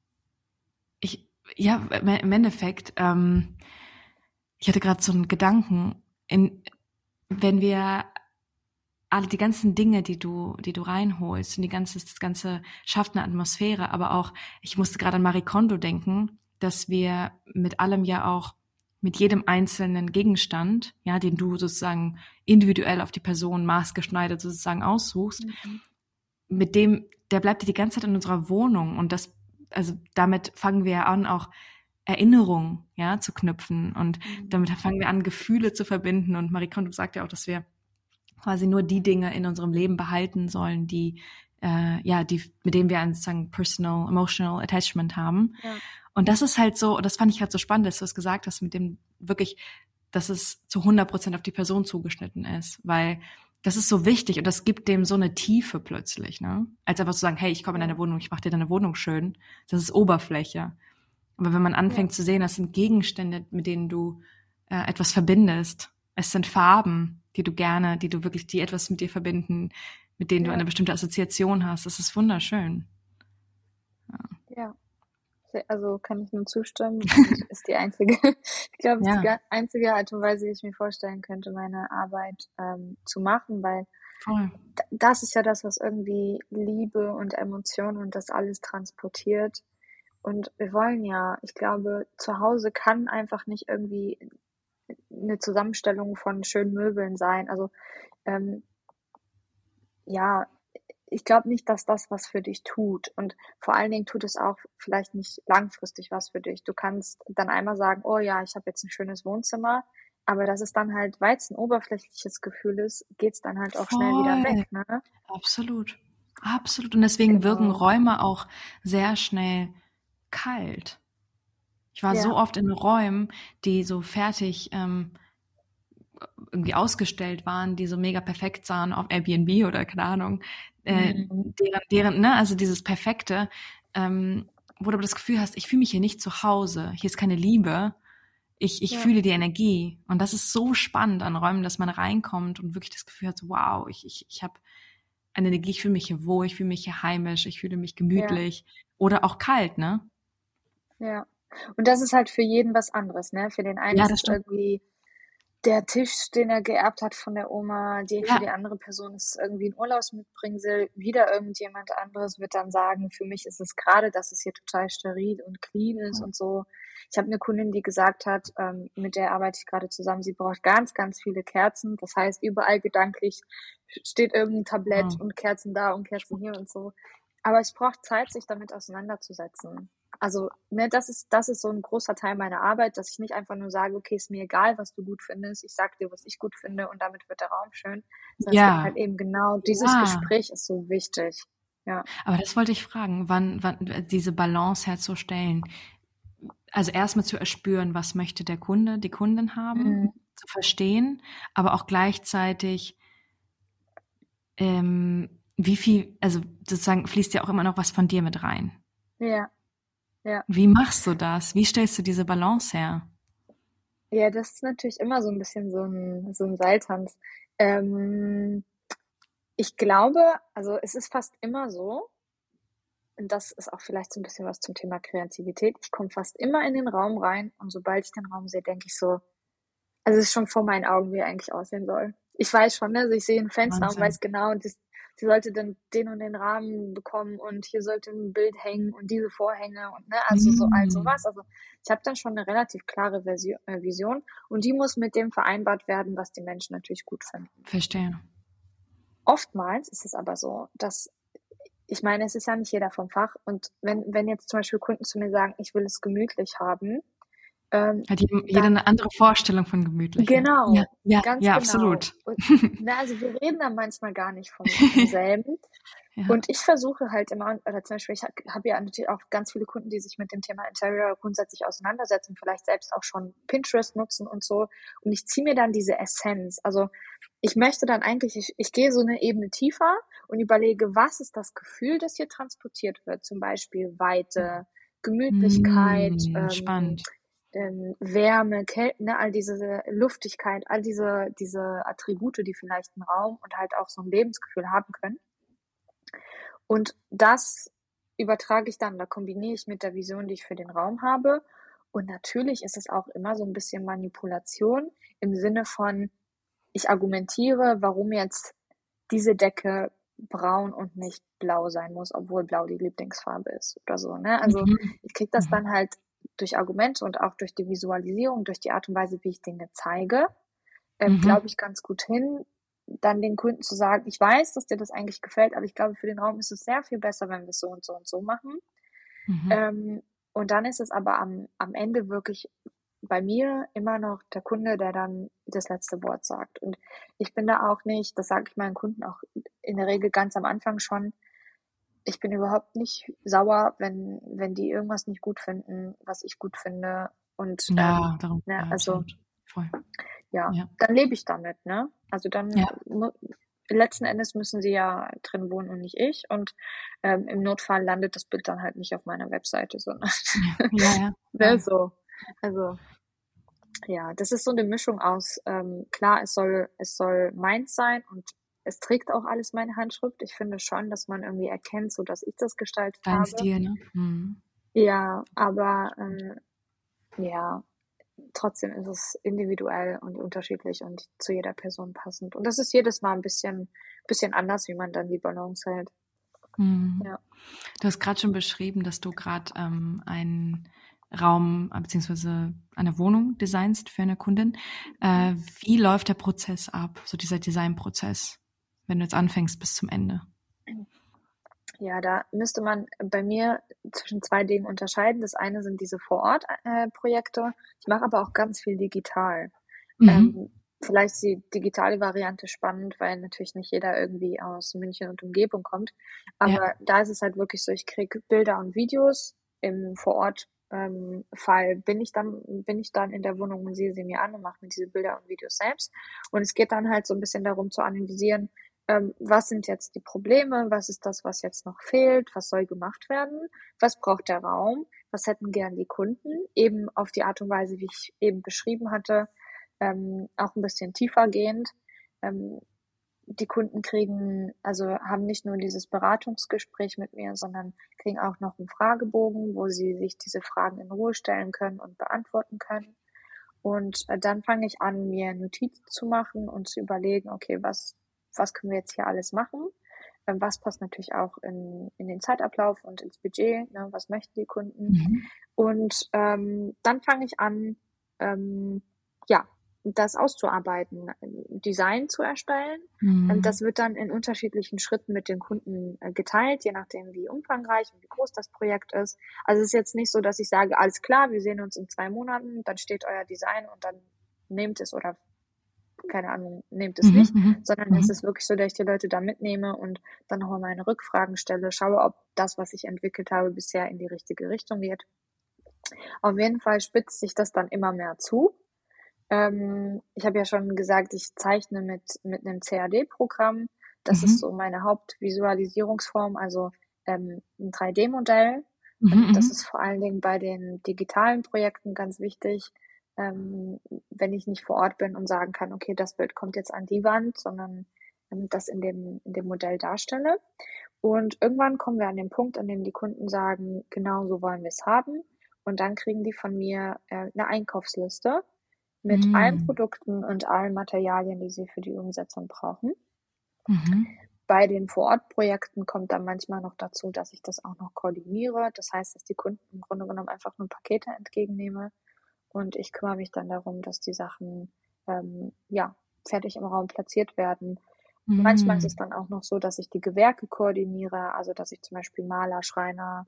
ich, ja, im Endeffekt, ähm, ich hatte gerade so einen Gedanken, in, wenn wir alle die ganzen Dinge, die du, die du reinholst und die ganze, das ganze schafft eine Atmosphäre, aber auch, ich musste gerade an Marie Kondo denken, dass wir mit allem ja auch, mit jedem einzelnen Gegenstand, ja, den du sozusagen individuell auf die Person maßgeschneidert sozusagen aussuchst, mhm. mit dem, der bleibt ja die ganze Zeit in unserer Wohnung und das, also damit fangen wir ja an, auch Erinnerungen, ja, zu knüpfen und Mhm. damit fangen wir an, Gefühle zu verbinden und Marie Kondo sagt ja auch, dass wir quasi nur die Dinge in unserem Leben behalten sollen, die, äh, ja, die, mit denen wir ein sozusagen personal, emotional attachment haben. Ja, Und das ist halt so, und das fand ich halt so spannend, dass du es gesagt hast, mit dem wirklich, dass es zu hundert Prozent auf die Person zugeschnitten ist, weil das ist so wichtig und das gibt dem so eine Tiefe plötzlich, ne? Als einfach zu sagen, hey, ich komme in ja, deine Wohnung, ich mache dir deine Wohnung schön. Das ist Oberfläche. Aber wenn man ja, anfängt zu sehen, das sind Gegenstände, mit denen du äh, etwas verbindest. Es sind Farben, die du gerne, die du wirklich, die etwas mit dir verbinden, mit denen du ja, eine bestimmte Assoziation hast. Das ist wunderschön. ja. Se- Also kann ich nur zustimmen und ist die einzige, ich glaube, es ist die Ja, ga- einzige Art und Weise, wie ich mir vorstellen könnte, meine Arbeit ähm, zu machen, weil voll. d- das ist ja das, was irgendwie Liebe und Emotionen und das alles transportiert. Und wir wollen ja, ich glaube, zu Hause kann einfach nicht irgendwie eine Zusammenstellung von schönen Möbeln sein. Also ähm, ja, ich glaube nicht, dass das was für dich tut. Und vor allen Dingen tut es auch vielleicht nicht langfristig was für dich. Du kannst dann einmal sagen, oh ja, ich habe jetzt ein schönes Wohnzimmer, aber das ist dann halt, weil es ein oberflächliches Gefühl ist, geht's dann halt auch schnell wieder Voll. weg, ne? Absolut. Absolut. Und deswegen wirken Genau. Räume auch sehr schnell kalt. Ich war Ja. so oft in Räumen, die so fertig ähm, irgendwie ausgestellt waren, die so mega perfekt sahen auf Airbnb oder keine Ahnung, äh, Mhm. deren, deren, ne, also dieses Perfekte, ähm, wo du aber das Gefühl hast, ich fühle mich hier nicht zu Hause, hier ist keine Liebe, ich, ich Ja. fühle die Energie. Und das ist so spannend an Räumen, dass man reinkommt und wirklich das Gefühl hat, so, wow, ich, ich, ich habe eine Energie, ich fühle mich hier wohl, ich fühle mich hier heimisch, ich fühle mich Ja. gemütlich oder auch kalt, ne? Ja. Und das ist halt für jeden was anderes, ne? Für den einen Ja, ist das es stimmt. irgendwie der Tisch, den er geerbt hat von der Oma, die für die Ja, andere Person ist irgendwie ein Urlaubsmitbringsel. Wieder irgendjemand anderes wird dann sagen, für mich ist es gerade, dass es hier total steril und clean ist und so. Ich habe eine Kundin, die gesagt hat, ähm, mit der arbeite ich gerade zusammen, sie braucht ganz, ganz viele Kerzen. Das heißt, überall gedanklich steht irgendein Tablett wow. und Kerzen da und Kerzen hier und so. Aber es braucht Zeit, sich damit auseinanderzusetzen. Also, ne, das ist das ist so ein großer Teil meiner Arbeit, dass ich nicht einfach nur sage: „Okay, ist mir egal, was du gut findest. Ich sage dir, was ich gut finde und damit wird der Raum schön.“ Sondern es gibt Ja, halt eben genau dieses ja. Gespräch ist so wichtig. Ja. Aber das wollte ich fragen, wann, wann diese Balance herzustellen. Also erstmal zu erspüren, was möchte der Kunde, die Kundin haben, Mhm. zu verstehen, aber auch gleichzeitig, ähm, wie viel, also sozusagen fließt ja auch immer noch was von dir mit rein. Ja, ja. Wie machst du das? Wie stellst du diese Balance her? Ja, das ist natürlich immer so ein bisschen so ein so ein Seiltanz. Ähm, ich glaube also, es ist fast immer so und das ist auch vielleicht so ein bisschen was zum Thema Kreativität. Ich komme fast immer in den Raum rein und sobald ich den Raum sehe, denke ich so: Also, es ist schon vor meinen Augen, wie er eigentlich aussehen soll. Ich weiß schon, ne, also, ich sehe 'n Fenster und Wahnsinn. weiß genau, das die sollte dann den und den Rahmen bekommen und hier sollte 'n Bild hängen und diese Vorhänge und, ne, also, so all so Mm, was. Also, ich habe dann schon 'ne relativ klare Versio äh, Vision und die muss mit dem vereinbart werden, was die Menschen natürlich gut finden. verstehe. Oftmals ist es aber so, dass ich meine, es ist ja nicht jeder vom Fach und wenn wenn jetzt zum Beispiel Kunden zu mir sagen: „Ich will es gemütlich haben“, Ähm, Hat jeder, jeder dann eine andere Vorstellung von gemütlichem. Ja, genau, ja, ganz ja, genau. absolut. Und, na, also wir reden dann manchmal gar nicht vom, vom selben. Ja. Und ich versuche halt immer, oder zum Beispiel, ich habe hab ja natürlich auch ganz viele Kunden, die sich mit dem Thema Interior grundsätzlich auseinandersetzen, vielleicht selbst auch schon Pinterest nutzen und so. Und ich ziehe mir dann diese Essenz. Also ich möchte dann eigentlich, ich, ich gehe so eine Ebene tiefer und überlege, was ist das Gefühl, das hier transportiert wird? Zum Beispiel Weite, Gemütlichkeit, Mm, ähm, spannend. ähm, Wärme, Kälte, ne, all diese Luftigkeit, all diese, diese Attribute, die vielleicht einen Raum und halt auch so ein Lebensgefühl haben können. Und das übertrage ich dann, da kombiniere ich mit der Vision, die ich für den Raum habe. Und natürlich ist es auch immer so ein bisschen Manipulation im Sinne von, ich argumentiere, warum jetzt diese Decke braun und nicht blau sein muss, obwohl blau die Lieblingsfarbe ist oder so, ne? Also Mhm. ich kriege das Mhm. dann halt durch Argumente und auch durch die Visualisierung, durch die Art und Weise, wie ich Dinge zeige, ähm, Mhm. glaube ich ganz gut hin, dann den Kunden zu sagen, ich weiß, dass dir das eigentlich gefällt, aber ich glaube, für den Raum ist es sehr viel besser, wenn wir es so und so und so machen. Mhm. Ähm, und dann ist es aber am, am Ende wirklich bei mir immer noch der Kunde, der dann das letzte Wort sagt. Und ich bin da auch nicht, das sage ich meinen Kunden auch in der Regel ganz am Anfang schon, ich bin überhaupt nicht sauer, wenn, wenn die irgendwas nicht gut finden, was ich gut finde. Und Ja, ähm, darum, ne, ja, also absolut. Voll. ja, Ja. dann lebe ich damit, ne? Also dann Ja. mu- letzten Endes müssen sie ja drin wohnen und nicht ich. Und ähm, im Notfall landet das Bild dann halt nicht auf meiner Webseite, sondern Ja, ja. ne, Voll. so. Also ja, das ist so eine Mischung aus, ähm, klar, es soll, es soll meins sein und es trägt auch alles meine Handschrift. Ich finde schon, dass man irgendwie erkennt, so dass ich das gestaltet Dein habe. Stil, ne? Mhm. Ja, aber ähm, ja, trotzdem ist es individuell und unterschiedlich und zu jeder Person passend. Und das ist jedes Mal ein bisschen, bisschen anders, wie man dann die Balance hält. Mhm. Ja. Du hast gerade schon beschrieben, dass du gerade ähm, einen Raum äh, beziehungsweise eine Wohnung designst für eine Kundin. Äh, wie läuft der Prozess ab, so dieser Designprozess, wenn du jetzt anfängst bis zum Ende? Ja, da müsste man bei mir zwischen zwei Dingen unterscheiden. Das eine sind diese Vor-Ort-Projekte. Ich mache aber auch ganz viel digital. Mhm. Ähm, vielleicht ist die digitale Variante spannend, weil natürlich nicht jeder irgendwie aus München und Umgebung kommt. Aber Ja. da ist es halt wirklich so, ich kriege Bilder und Videos. Im Vor-Ort ähm, Fall bin ich dann, bin ich dann in der Wohnung und sehe sie mir an und mache mir diese Bilder und Videos selbst. Und es geht dann halt so ein bisschen darum zu analysieren, ähm, was sind jetzt die Probleme, was ist das, was jetzt noch fehlt, was soll gemacht werden, was braucht der Raum, was hätten gern die Kunden, eben auf die Art und Weise, wie ich eben beschrieben hatte, ähm, auch ein bisschen tiefer gehend. Ähm, die Kunden kriegen, also haben nicht nur dieses Beratungsgespräch mit mir, sondern kriegen auch noch einen Fragebogen, wo sie sich diese Fragen in Ruhe stellen können und beantworten können. Und äh, dann fange ich an, mir Notizen zu machen und zu überlegen, okay, was, was können wir jetzt hier alles machen? Ähm, was passt natürlich auch in, in den Zeitablauf und ins Budget, ne? Was möchten die Kunden? Mhm. Und ähm, dann fange ich an, ähm, ja, das auszuarbeiten, ein Design zu erstellen. Ähm, das Mhm. wird dann in unterschiedlichen Schritten mit den Kunden äh, geteilt, je nachdem, wie umfangreich und wie groß das Projekt ist. Also es ist jetzt nicht so, dass ich sage, alles klar, wir sehen uns in zwei Monaten, dann steht euer Design und dann nehmt es oder keine Ahnung, nehmt es Mhm. nicht, Mhm. sondern es Mhm. ist wirklich so, dass ich die Leute da mitnehme und dann nochmal meine Rückfragen stelle, schaue, ob das, was ich entwickelt habe, bisher in die richtige Richtung geht. Auf jeden Fall spitzt sich das dann immer mehr zu. Ähm, ich habe ja schon gesagt, ich zeichne mit, mit einem C A D-Programm. Das ist Mhm. so meine Hauptvisualisierungsform, also ähm, ein drei D-Modell. Mhm. Ähm, das Mhm. ist vor allen Dingen bei den digitalen Projekten ganz wichtig, ähm, wenn ich nicht vor Ort bin und sagen kann, okay, das Bild kommt jetzt an die Wand, sondern ähm, das in dem, in dem Modell darstelle. Und irgendwann kommen wir an den Punkt, an dem die Kunden sagen, genau so wollen wir es haben. Und dann kriegen die von mir äh, eine Einkaufsliste mit allen Mhm. Produkten und allen Materialien, die sie für die Umsetzung brauchen. Mhm. Bei den Vor-Ort-Projekten kommt dann manchmal noch dazu, dass ich das auch noch koordiniere. Das heißt, dass die Kunden im Grunde genommen einfach nur Pakete entgegennehme und ich kümmere mich dann darum, dass die Sachen ähm, ja fertig im Raum platziert werden. Manchmal ist es Mhm. dann auch noch so, dass ich die Gewerke koordiniere, also dass ich zum Beispiel Maler, Schreiner,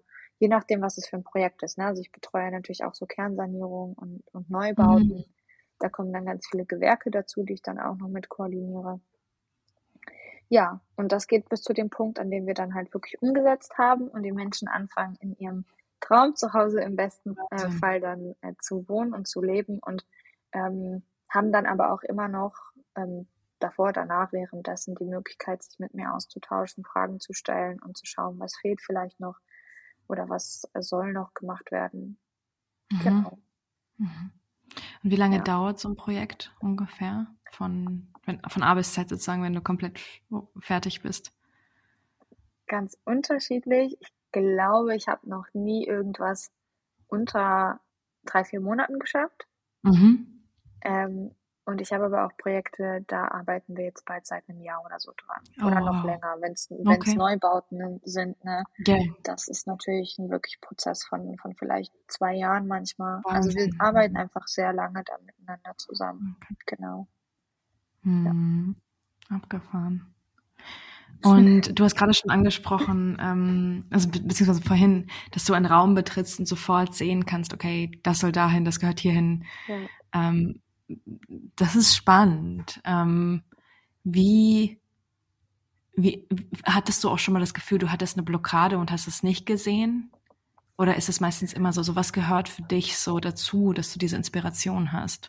je nachdem, was es für ein Projekt ist, ne? Also ich betreue natürlich auch so Kernsanierung und, und Neubauten. Mhm. Da kommen dann ganz viele Gewerke dazu, die ich dann auch noch mit koordiniere. Ja, und das geht bis zu dem Punkt, an dem wir dann halt wirklich umgesetzt haben und die Menschen anfangen, in ihrem Traum zu Hause im besten äh, Wahnsinn. Fall dann äh, zu wohnen und zu leben und ähm, haben dann aber auch immer noch ähm, davor, danach, währenddessen die Möglichkeit, sich mit mir auszutauschen, Fragen zu stellen und zu schauen, was fehlt vielleicht noch oder was äh, soll noch gemacht werden. Mhm. Genau, Mhm. Und wie lange ja. dauert so ein Projekt ungefähr? Von, wenn, von A bis Z sozusagen, wenn du komplett fertig bist? Ganz unterschiedlich. Ich glaube, ich habe noch nie irgendwas unter drei, vier Monaten geschafft. Mhm. Ähm, und ich habe aber auch Projekte, da arbeiten wir jetzt bald seit einem Jahr oder so dran. Oh, Oder noch wow. länger, wenn es Okay. Neubauten sind, ne? Ja, Das ist natürlich ein wirklich Prozess von, von vielleicht zwei Jahren manchmal. Also wir Wahnsinn. arbeiten Mhm. einfach sehr lange da miteinander zusammen. Okay. Genau. Ja. Hm. Abgefahren. Und du hast gerade schon angesprochen, ähm, also be beziehungsweise vorhin, dass du einen Raum betrittst und sofort sehen kannst, okay, das soll dahin, das gehört hierhin. Ja. Ähm, das ist spannend. Ähm, wie, wie, hattest du auch schon mal das Gefühl, du hattest eine Blockade und hast es nicht gesehen? Oder ist es meistens immer so, so was gehört für dich so dazu, dass du diese Inspiration hast?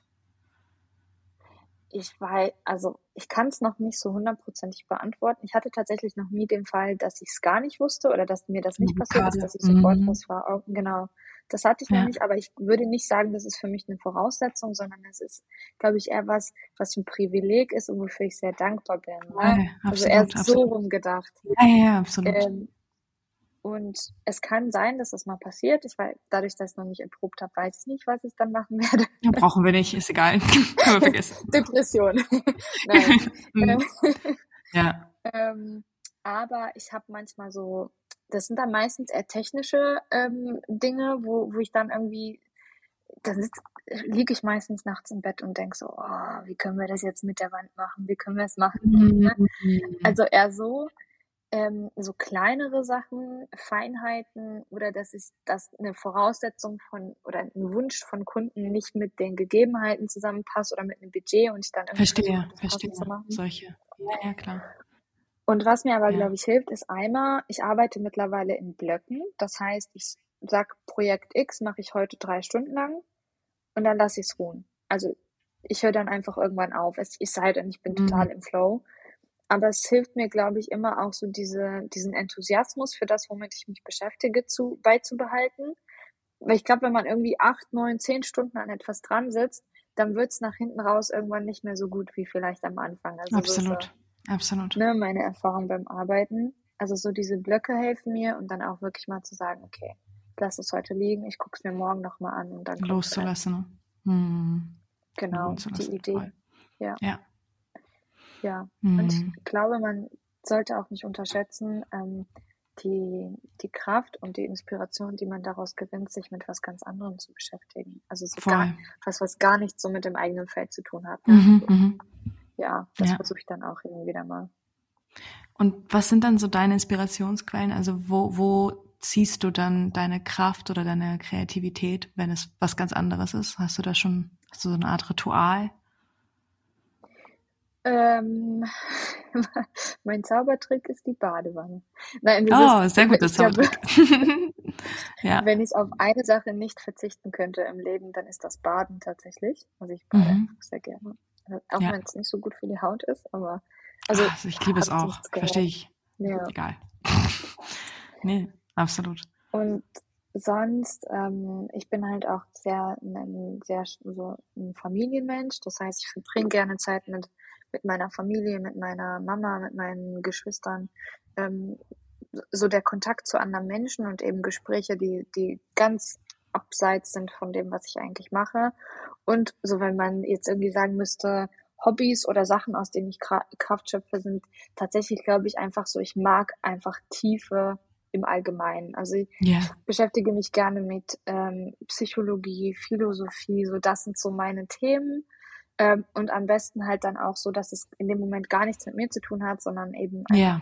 Ich weiß, also ich kann es noch nicht so hundertprozentig beantworten. Ich hatte tatsächlich noch nie den Fall, dass ich es gar nicht wusste oder dass mir das Eine nicht passiert ist, Blockade. dass ich sofort Mhm. was vor Augen, genau. Das hatte ich noch Ja, nicht, aber ich würde nicht sagen, das ist für mich eine Voraussetzung, sondern es ist, glaube ich, eher was, was ein Privileg ist und wofür ich sehr dankbar bin, ne? voll, Also eher absolut, so absolut. rum gedacht. Ja, ja, ja, absolut. Ähm, und es kann sein, dass das mal passiert. Ich weiß, dadurch, dass ich noch nicht erprobt habe, weiß ich nicht, was ich dann machen werde. Ja, brauchen wir nicht, ist egal. Können wir vergessen. Depression. Nein. Äh, Mhm. Ja, ähm, aber ich habe manchmal so, das sind dann meistens eher technische ähm, Dinge, wo, wo ich dann irgendwie, da sitz, liege ich meistens nachts im Bett und denke so, oh, wie können wir das jetzt mit der Wand machen? Wie können wir es machen? Ne? Mhm. Also eher so, ähm, so kleinere Sachen, Feinheiten oder dass ich, dass eine Voraussetzung von oder ein Wunsch von Kunden nicht mit den Gegebenheiten zusammenpasst oder mit einem Budget und ich dann irgendwie versuche, Verstehe, das verstehe. passend zu machen. Solche. Ja, ja, klar. Und was mir aber, Ja. glaube ich, hilft, ist einmal, ich arbeite mittlerweile in Blöcken. Das heißt, ich sag, Projekt X mache ich heute drei Stunden lang und dann lasse ich es ruhen. Also ich höre dann einfach irgendwann auf. Es es sei denn, ich bin Mhm. total im Flow. Aber es hilft mir, glaube ich, immer auch so diese, diesen Enthusiasmus für das, womit ich mich beschäftige, zu, beizubehalten. Weil ich glaube, wenn man irgendwie acht, neun, zehn Stunden an etwas dran sitzt, dann wird's nach hinten raus irgendwann nicht mehr so gut wie vielleicht am Anfang. Also so ist so, Absolut, absolut. ne, meine Erfahrung beim Arbeiten. Also so diese Blöcke helfen mir und dann auch wirklich mal zu sagen, okay, lass es heute liegen, ich gucke es mir morgen nochmal an und dann kommt der Rest. Loszulassen. Mhm. Genau, Ruhen zu die lassen, Idee. voll. Ja, Ja. ja. Und ich Mhm. glaube, man sollte auch nicht unterschätzen, ähm, die, die Kraft und die Inspiration, die man daraus gewinnt, sich mit was ganz anderem zu beschäftigen. Also so gar, Voll. was, was gar nichts so mit dem eigenen Feld zu tun hat. Ne? Mhm, Also, mhm. ja, das Ja. versuche ich dann auch irgendwie wieder mal. Und was sind dann so deine Inspirationsquellen? Also wo, wo ziehst du dann deine Kraft oder deine Kreativität, wenn es was ganz anderes ist? Hast du da schon, hast du so eine Art Ritual? Ähm, mein Zaubertrick ist die Badewanne. Nein, das Oh, ist, sehr guter ich glaube, Zaubertrick. Ja. wenn ich auf eine Sache nicht verzichten könnte im Leben, dann ist das Baden tatsächlich. Also ich bade Mhm. einfach sehr gerne. Auch Ja. wenn es nicht so gut für die Haut ist, aber also Ah, also ich liebe ja, es habe ich auch. nichts Verstehe gehört. ich. Ja. Egal. Nee, absolut. Und sonst, ähm, ich bin halt auch sehr ein sehr so ein Familienmensch. Das heißt, ich verbringe gerne Zeit mit mit meiner Familie, mit meiner Mama, mit meinen Geschwistern. Ähm, so der Kontakt zu anderen Menschen und eben Gespräche, die die ganz abseits sind von dem, was ich eigentlich mache. Und so, wenn man jetzt irgendwie sagen müsste, Hobbys oder Sachen, aus denen ich Kraft schöpfe, sind tatsächlich, glaube ich, einfach so, ich mag einfach Tiefe im Allgemeinen. Also ich Ja. beschäftige mich gerne mit ähm, Psychologie, Philosophie, so das sind so meine Themen. Ähm, und am besten halt dann auch so, dass es in dem Moment gar nichts mit mir zu tun hat, sondern eben einfach Ja. nur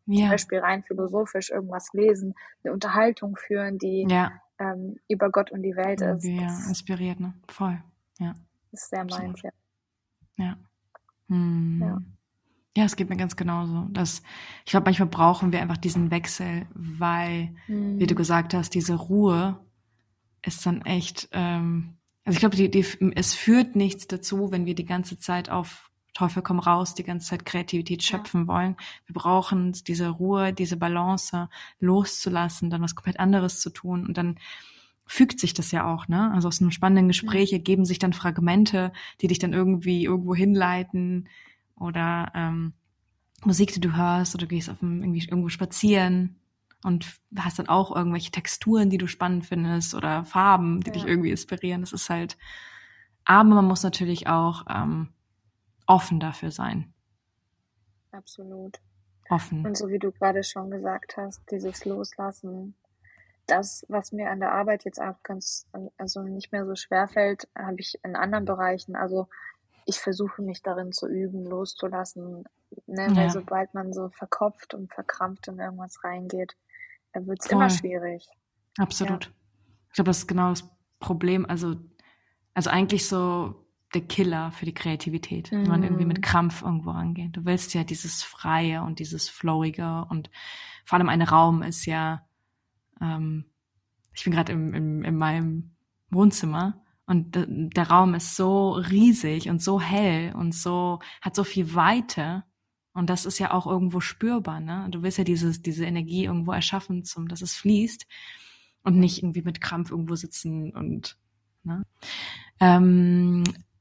zum Ja, Beispiel rein philosophisch irgendwas lesen, eine Unterhaltung führen, die ja, ähm, über Gott und die Welt ist. irgendwie, ja, Das inspiriert, ne? Voll. Ja, ist sehr meins, absolut. ja. Ja. Ja. Hm. Ja, es geht mir ganz genauso. Das, ich glaube, manchmal brauchen wir einfach diesen Wechsel, weil, wie du Hm. gesagt hast, diese Ruhe ist dann echt, ähm, also ich glaube, die, die, es führt nichts dazu, wenn wir die ganze Zeit auf Teufel komm raus, die ganze Zeit Kreativität Ja. schöpfen wollen. Wir brauchen diese Ruhe, diese Balance loszulassen, dann was komplett anderes zu tun und dann fügt sich das ja auch, ne? Also aus einem spannenden Gespräch Ja. ergeben sich dann Fragmente, die dich dann irgendwie irgendwo hinleiten oder ähm, Musik, die du hörst oder du gehst auf einem, irgendwie irgendwo spazieren und hast dann auch irgendwelche Texturen, die du spannend findest oder Farben, die dich Ja. irgendwie inspirieren. Das ist halt, aber man muss natürlich auch ähm, offen dafür sein. Absolut. Offen. Und so wie du gerade schon gesagt hast, dieses Loslassen, das, was mir an der Arbeit jetzt auch ganz, also nicht mehr so schwer fällt, habe ich in anderen Bereichen. Also ich versuche mich darin zu üben, loszulassen, ne, weil Ja, sobald man so verkopft und verkrampft in irgendwas reingeht, dann wird's immer voll. schwierig. Ja. Absolut. Ich glaube, das ist genau das Problem. Also, also eigentlich so der Killer für die Kreativität, wenn man irgendwie mit Mm. Krampf irgendwo rangeht. Du willst ja dieses Freie und dieses Flowige und vor allem ein Raum ist ja, ähm, ich bin gerade im, im, in meinem Wohnzimmer und d- der Raum ist so riesig und so hell und so, hat so viel Weite. Und das ist ja auch irgendwo spürbar, ne? Du willst ja dieses, diese Energie irgendwo erschaffen, zum, dass es fließt und nicht irgendwie mit Krampf irgendwo sitzen und, ne? Ähm,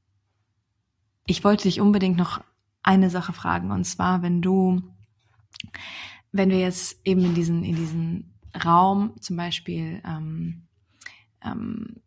ich wollte dich unbedingt noch eine Sache fragen, und zwar, wenn du, wenn wir jetzt eben in diesen, in diesen Raum zum Beispiel, ähm, ähm,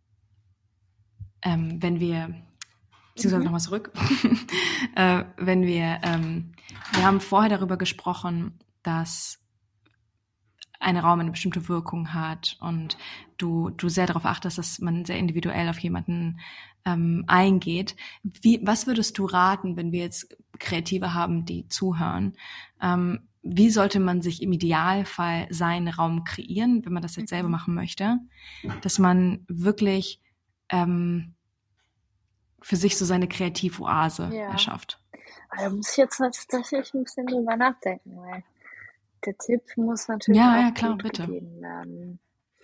ähm, wenn wir, beziehungsweise Mhm. nochmal zurück, äh, wenn wir, ähm, wir haben vorher darüber gesprochen, dass ein Raum eine bestimmte Wirkung hat und du, du sehr darauf achtest, dass man sehr individuell auf jemanden ähm, eingeht. Wie, was würdest du raten, wenn wir jetzt Kreative haben, die zuhören? Ähm, wie sollte man sich im Idealfall seinen Raum kreieren, wenn man das jetzt selber Mhm. machen möchte, dass man wirklich ähm, für sich so seine Kreativoase Ja. erschafft? Aber da muss ich jetzt tatsächlich ein bisschen drüber nachdenken, weil der Tipp muss natürlich Ja, auch ja, klar, gut bitte. gegeben werden.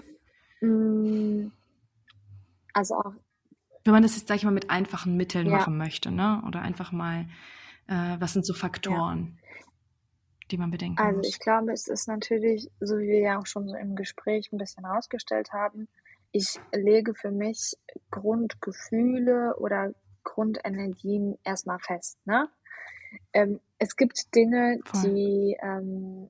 Mm, Also auch, Wenn man das jetzt, sag ich mal, mit einfachen Mitteln ja, machen möchte, ne? Oder einfach mal, äh, was sind so ja. Faktoren, die man bedenken Also ich muss? glaube, es ist natürlich, so wie wir ja auch schon so im Gespräch ein bisschen herausgestellt haben, ich lege für mich Grundgefühle oder Grundenergien erstmal fest, ne? Ähm, es gibt Dinge, Voll. die, ähm,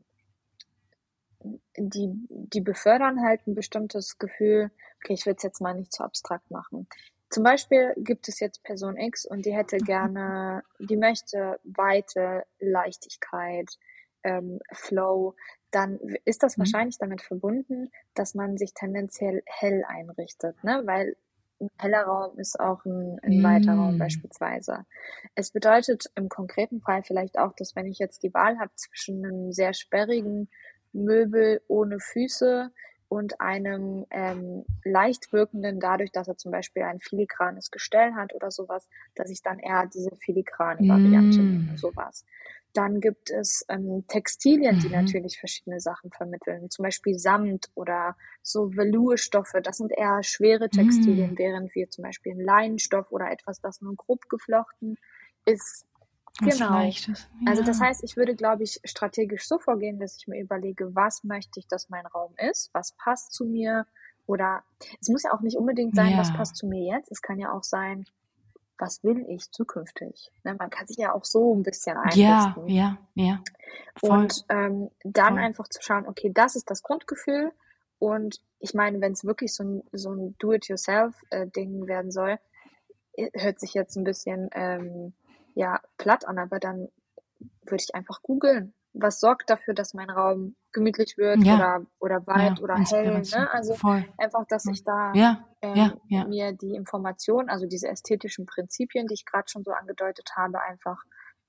die, die befördern halt ein bestimmtes Gefühl. Okay, ich will es jetzt mal nicht zu abstrakt machen. Zum Beispiel gibt es jetzt Person X und die hätte gerne, die möchte Weite, Leichtigkeit, ähm, Flow. Dann ist das Mhm. wahrscheinlich damit verbunden, dass man sich tendenziell hell einrichtet, ne? Weil ein heller Raum ist auch ein, ein weiter Raum Mm. beispielsweise. Es bedeutet im konkreten Fall vielleicht auch, dass wenn ich jetzt die Wahl habe zwischen einem sehr sperrigen Möbel ohne Füße und einem ähm, leicht wirkenden, dadurch, dass er zum Beispiel ein filigranes Gestell hat oder sowas, dass ich dann eher diese filigrane Variante nehme, Mm. sowas. Dann gibt es ähm, Textilien, die Mhm. natürlich verschiedene Sachen vermitteln, zum Beispiel Samt oder so Velourstoffe. Das sind eher schwere Mm. Textilien, während wir zum Beispiel einen Leinenstoff oder etwas, das nur grob geflochten ist. Was Genau. Leichtes. Also das Ja. heißt, ich würde, glaube ich, strategisch so vorgehen, dass ich mir überlege, was möchte ich, dass mein Raum ist, was passt zu mir oder es muss ja auch nicht unbedingt sein, was Ja. passt zu mir jetzt. Es kann ja auch sein, was will ich zukünftig. Ne? Man kann sich ja auch so ein bisschen Ja, einrichten. ja, ja. Voll, Und ähm, dann voll. einfach zu schauen, okay, das ist das Grundgefühl. Und ich meine, wenn es wirklich so ein, so ein Do-it-yourself-Ding werden soll, hört sich jetzt ein bisschen ähm, ja, platt an, aber dann würde ich einfach googeln. Was sorgt dafür, dass mein Raum gemütlich wird Ja, oder, oder weit ja. oder hell, Inspiration. ne? Also Voll. einfach, dass Voll. ich da Ja, ja, ähm, ja. mir die Information, also diese ästhetischen Prinzipien, die ich gerade schon so angedeutet habe, einfach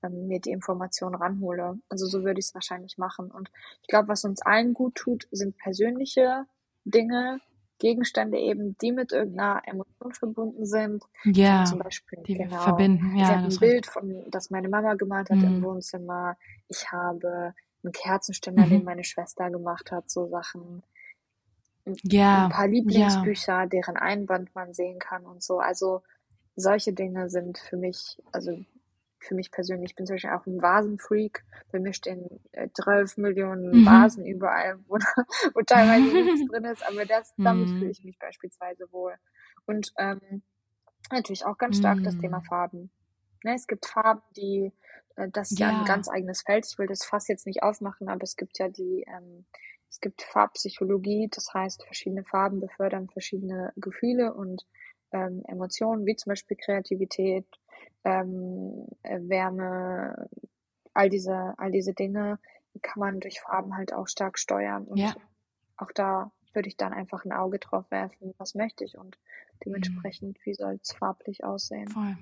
ähm, mir die Informationen ranhole. Also so würde ich es wahrscheinlich machen. Und ich glaube, was uns allen gut tut, sind persönliche Dinge, Gegenstände eben, die mit irgendeiner Emotion verbunden sind. Ich habe zum Ja, Beispiel, die wir genau, verbinden. also ich Ja, habe ein das recht. Bild von, das meine Mama gemalt hat im Mhm. Wohnzimmer. Ich habe einen Kerzenständer, den Mhm. meine Schwester gemacht hat, so Sachen. Ein ein Ja, paar ja, Lieblingsbücher, deren Einband man sehen kann und so. Also solche Dinge sind für mich, also für mich persönlich, ich bin zum Beispiel auch ein Vasenfreak. Bei mir stehen äh, zwölf Millionen mhm. Vasen überall, wo, wo teilweise nichts drin ist, aber das, damit fühle Mhm. ich mich beispielsweise wohl. Und ähm, natürlich auch ganz stark das Thema Mhm. Farben. Ne, es gibt Farben, die, äh, das ist ja ein ganz Ja, eigenes Feld. Ich will das Fass jetzt nicht aufmachen, aber es gibt ja die, ähm, es gibt Farbpsychologie, das heißt, verschiedene Farben befördern verschiedene Gefühle und ähm, Emotionen, wie zum Beispiel Kreativität, ähm, äh, Wärme, all diese, all diese Dinge kann man durch Farben halt auch stark steuern. Und ja. auch da würde ich dann einfach ein Auge drauf werfen, was möchte ich und Mhm. dementsprechend, wie soll es farblich aussehen. Voll.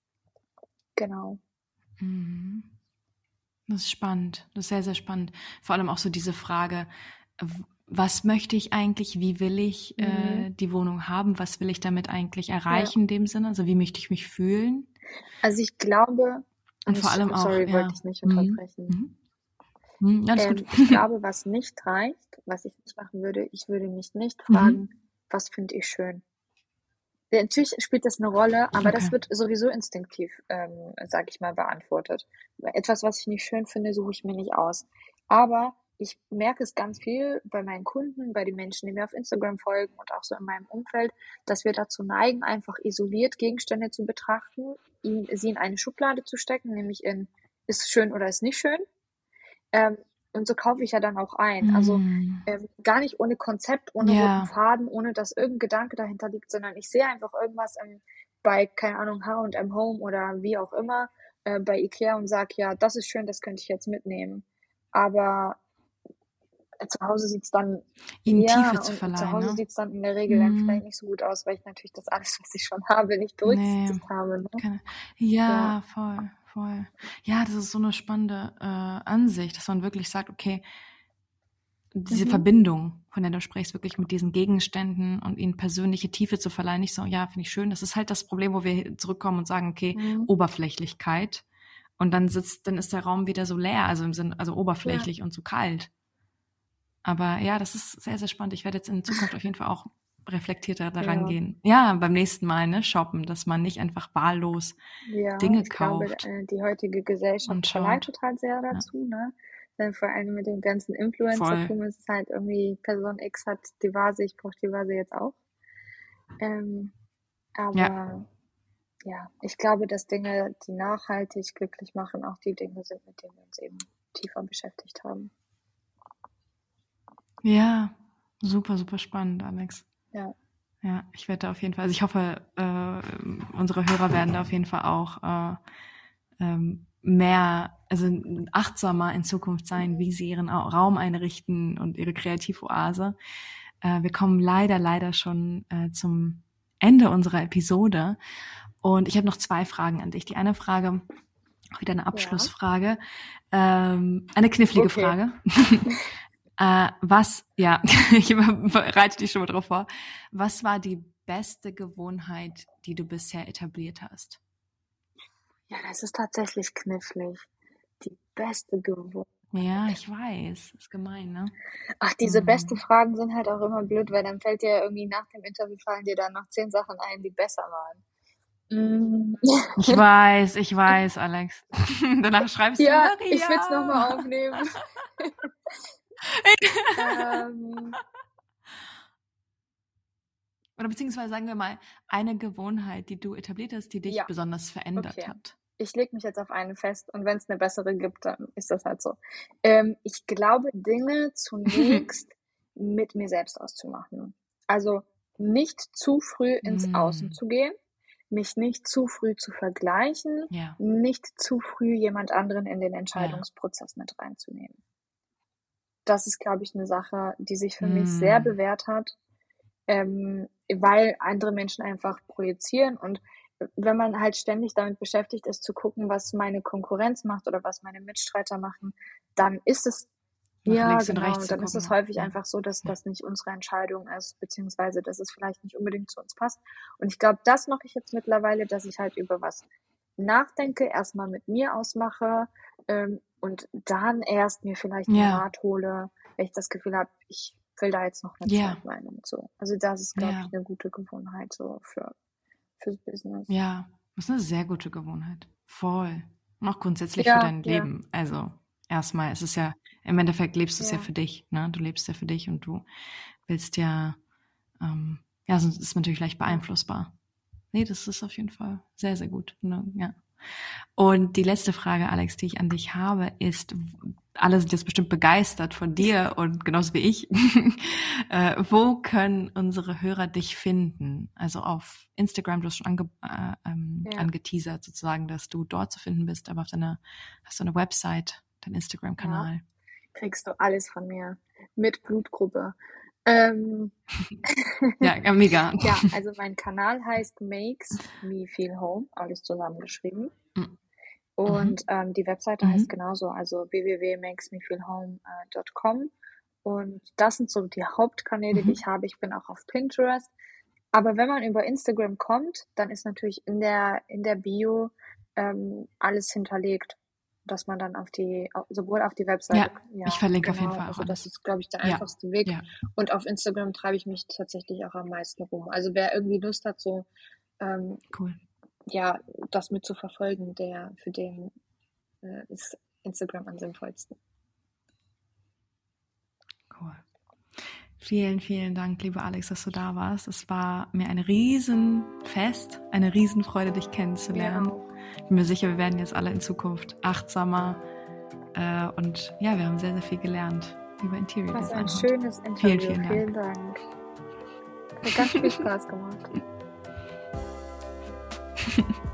Genau. Mhm. Das ist spannend. Das ist sehr, sehr spannend. Vor allem auch so diese Frage, w- was möchte ich eigentlich, wie will ich Mhm. äh, die Wohnung haben, was will ich damit eigentlich Ja. erreichen in dem Sinne, also wie möchte ich mich fühlen Also ich glaube, und vor ich, allem auch, sorry, wollte ja, ich nicht mhm. unterbrechen. Mhm. Mhm. Alles gut. Ähm, ich glaube, was nicht reicht, was ich nicht machen würde, ich würde mich nicht fragen, Mhm. was finde ich schön. Ja, natürlich spielt das eine Rolle, aber Okay. das wird sowieso instinktiv, ähm, sage ich mal, beantwortet. Etwas, was ich nicht schön finde, suche ich mir nicht aus. Aber ich merke es ganz viel bei meinen Kunden, bei den Menschen, die mir auf Instagram folgen und auch so in meinem Umfeld, dass wir dazu neigen, einfach isoliert Gegenstände zu betrachten, ihn, sie in eine Schublade zu stecken, nämlich in ist schön oder ist nicht schön. Ähm, und so kaufe ich ja dann auch ein. Also Mhm. ähm, gar nicht ohne Konzept, ohne roten Ja, Faden, ohne dass irgendein Gedanke dahinter liegt, sondern ich sehe einfach irgendwas im, bei, keine Ahnung, H und M Home oder wie auch immer, äh, bei Ikea und sage, ja, das ist schön, das könnte ich jetzt mitnehmen. Aber äh, zu Hause sieht's dann, ihnen Tiefe ja, zu und zu verleihen, Hause ne? sieht's dann in der Regel dann vielleicht Mhm. nicht so gut aus, weil ich natürlich das alles, was ich schon habe, nicht Nee, berücksichtigt habe. Ne? keine. Ja. Ja, voll, voll. Ja, das ist so eine spannende äh, Ansicht, dass man wirklich sagt, okay, diese Mhm. Verbindung, von der du sprichst, wirklich mit diesen Gegenständen und ihnen persönliche Tiefe zu verleihen, nicht so, ja, finde ich schön. Das ist halt das Problem, wo wir zurückkommen und sagen, okay, Mhm. Oberflächlichkeit. Und dann sitzt, dann ist der Raum wieder so leer, also im Sinne, also Ja. oberflächlich und so kalt. Aber ja, das ist sehr, sehr spannend. Ich werde jetzt in Zukunft auf jeden Fall auch reflektierter daran Ja. gehen. Ja, beim nächsten Mal, ne, shoppen, dass man nicht einfach wahllos Ja, Dinge ich glaube, kauft äh, die heutige Gesellschaft und schaut. verleitet halt sehr Ja, dazu, ne? Äh, vor allem mit dem ganzen voll. Influencertum ist es halt irgendwie, Person X hat die Vase, ich brauche die Vase jetzt auch. Ähm, Ja, aber ja, ich glaube, dass Dinge, die nachhaltig glücklich machen, auch die Dinge sind, mit denen wir uns eben tiefer beschäftigt haben. ja, super, super spannend, Alex. Ja, Ja, ich werde da auf jeden Fall, also ich hoffe, äh, unsere Hörer werden da auf jeden Fall auch äh, ähm, mehr, also achtsamer in Zukunft sein, mhm. wie sie ihren Au- Raum einrichten und ihre Kreativoase. Äh, wir kommen leider, leider schon äh, zum Ende unserer Episode. Und ich habe noch zwei Fragen an dich. Die eine Frage, wieder eine Ja, Abschlussfrage, ähm, eine knifflige okay. Frage. Äh, was, ja, ich bereite dich schon mal drauf vor. Was war die beste Gewohnheit, die du bisher etabliert hast? Ja, das ist tatsächlich knifflig. Die beste Gewohnheit. Ja, ich weiß. Ist gemein, ne? Ach, diese beste Hm. Fragen sind halt auch immer blöd, weil dann fällt dir ja irgendwie nach dem Interview fallen dir dann noch zehn Sachen ein, die besser waren. Mm. Ich weiß, ich weiß, Alex. Danach schreibst du, Ja, ich will's noch Maria. mal aufnehmen. Ähm, Oder beziehungsweise sagen wir mal, eine Gewohnheit, die du etabliert hast, die dich ja, besonders verändert okay. hat. Ich lege mich jetzt auf eine fest und wenn es eine bessere gibt, dann ist das halt so. Ähm, ich glaube, Dinge zunächst mit mir selbst auszumachen. Also nicht zu früh ins Außen Hm. zu gehen, mich nicht zu früh zu vergleichen, Ja, nicht zu früh jemand anderen in den ja. Entscheidungsprozess mit reinzunehmen. Das ist, glaube ich, eine Sache, die sich für mich sehr Hm. bewährt hat, ähm, weil andere Menschen einfach projizieren und wenn man halt ständig damit beschäftigt ist, zu gucken, was meine Konkurrenz macht oder was meine Mitstreiter machen, dann ist es, Nach ja, links und genau, rechts zu dann ist es gucken. häufig Ja. einfach so, dass Ja. das nicht unsere Entscheidung ist, beziehungsweise dass es vielleicht nicht unbedingt zu uns passt. Und ich glaube, das mache ich jetzt mittlerweile, dass ich halt über was nachdenke, erstmal mit mir ausmache ähm, und dann erst mir vielleicht einen Ja. Rat hole, wenn ich das Gefühl habe, ich will da jetzt noch eine Ja. Zweitmeinung und so. Also das ist, glaube Ja. ich, eine gute Gewohnheit so für fürs Business. Ja, das ist eine sehr gute Gewohnheit. Voll. Und auch grundsätzlich Ja, für dein ja. Leben. Also erstmal, es ist ja, im Endeffekt lebst du es ja. Ja. für dich, ne? Du lebst ja für dich und du willst ja, ähm, ja, sonst ist es natürlich leicht beeinflussbar. Nee, das ist auf jeden Fall sehr, sehr gut. Ne? Ja. Und die letzte Frage, Alex, die ich an dich habe, ist, alle sind jetzt bestimmt begeistert von dir und genauso wie ich. äh, wo können unsere Hörer dich finden? Also auf Instagram, du hast schon ange, äh, ähm, Ja. angeteasert sozusagen, dass du dort zu finden bist, aber auf deiner, hast du eine Website, deinen Instagram-Kanal? Ja. Kriegst du alles von mir. Mit Blutgruppe. Ähm, Ja, mega. ja, also mein Kanal heißt Makes Me Feel Home, alles zusammengeschrieben. Mhm. Und ähm, die Webseite Mhm. heißt genauso, also w w w punkt makes me feel home punkt com. Und das sind so die Hauptkanäle, Mhm. die ich habe. Ich bin auch auf Pinterest. Aber wenn man über Instagram kommt, dann ist natürlich in der in der Bio ähm, alles hinterlegt, dass man dann auf die, sowohl auf die Webseite. Ja, ich verlinke auf jeden Fall auch Also das alles. ist, glaube ich, der Ja, einfachste Weg. ja. Und auf Instagram treibe ich mich tatsächlich auch am meisten rum. Also wer irgendwie Lust hat, so ähm, Cool. ja, das mit zu verfolgen, der für den äh, ist Instagram am sinnvollsten. Cool. Vielen, vielen Dank, lieber Alex, dass du da warst. Es war mir ein Riesenfest, eine Riesenfreude, dich kennenzulernen. Ja. Ich bin mir sicher, wir werden jetzt alle in Zukunft achtsamer äh, und ja, wir haben sehr, sehr viel gelernt über Interior Das Design. ist ein schönes Interview. Vielen, vielen Dank. Vielen Dank. Hat ganz viel Spaß gemacht.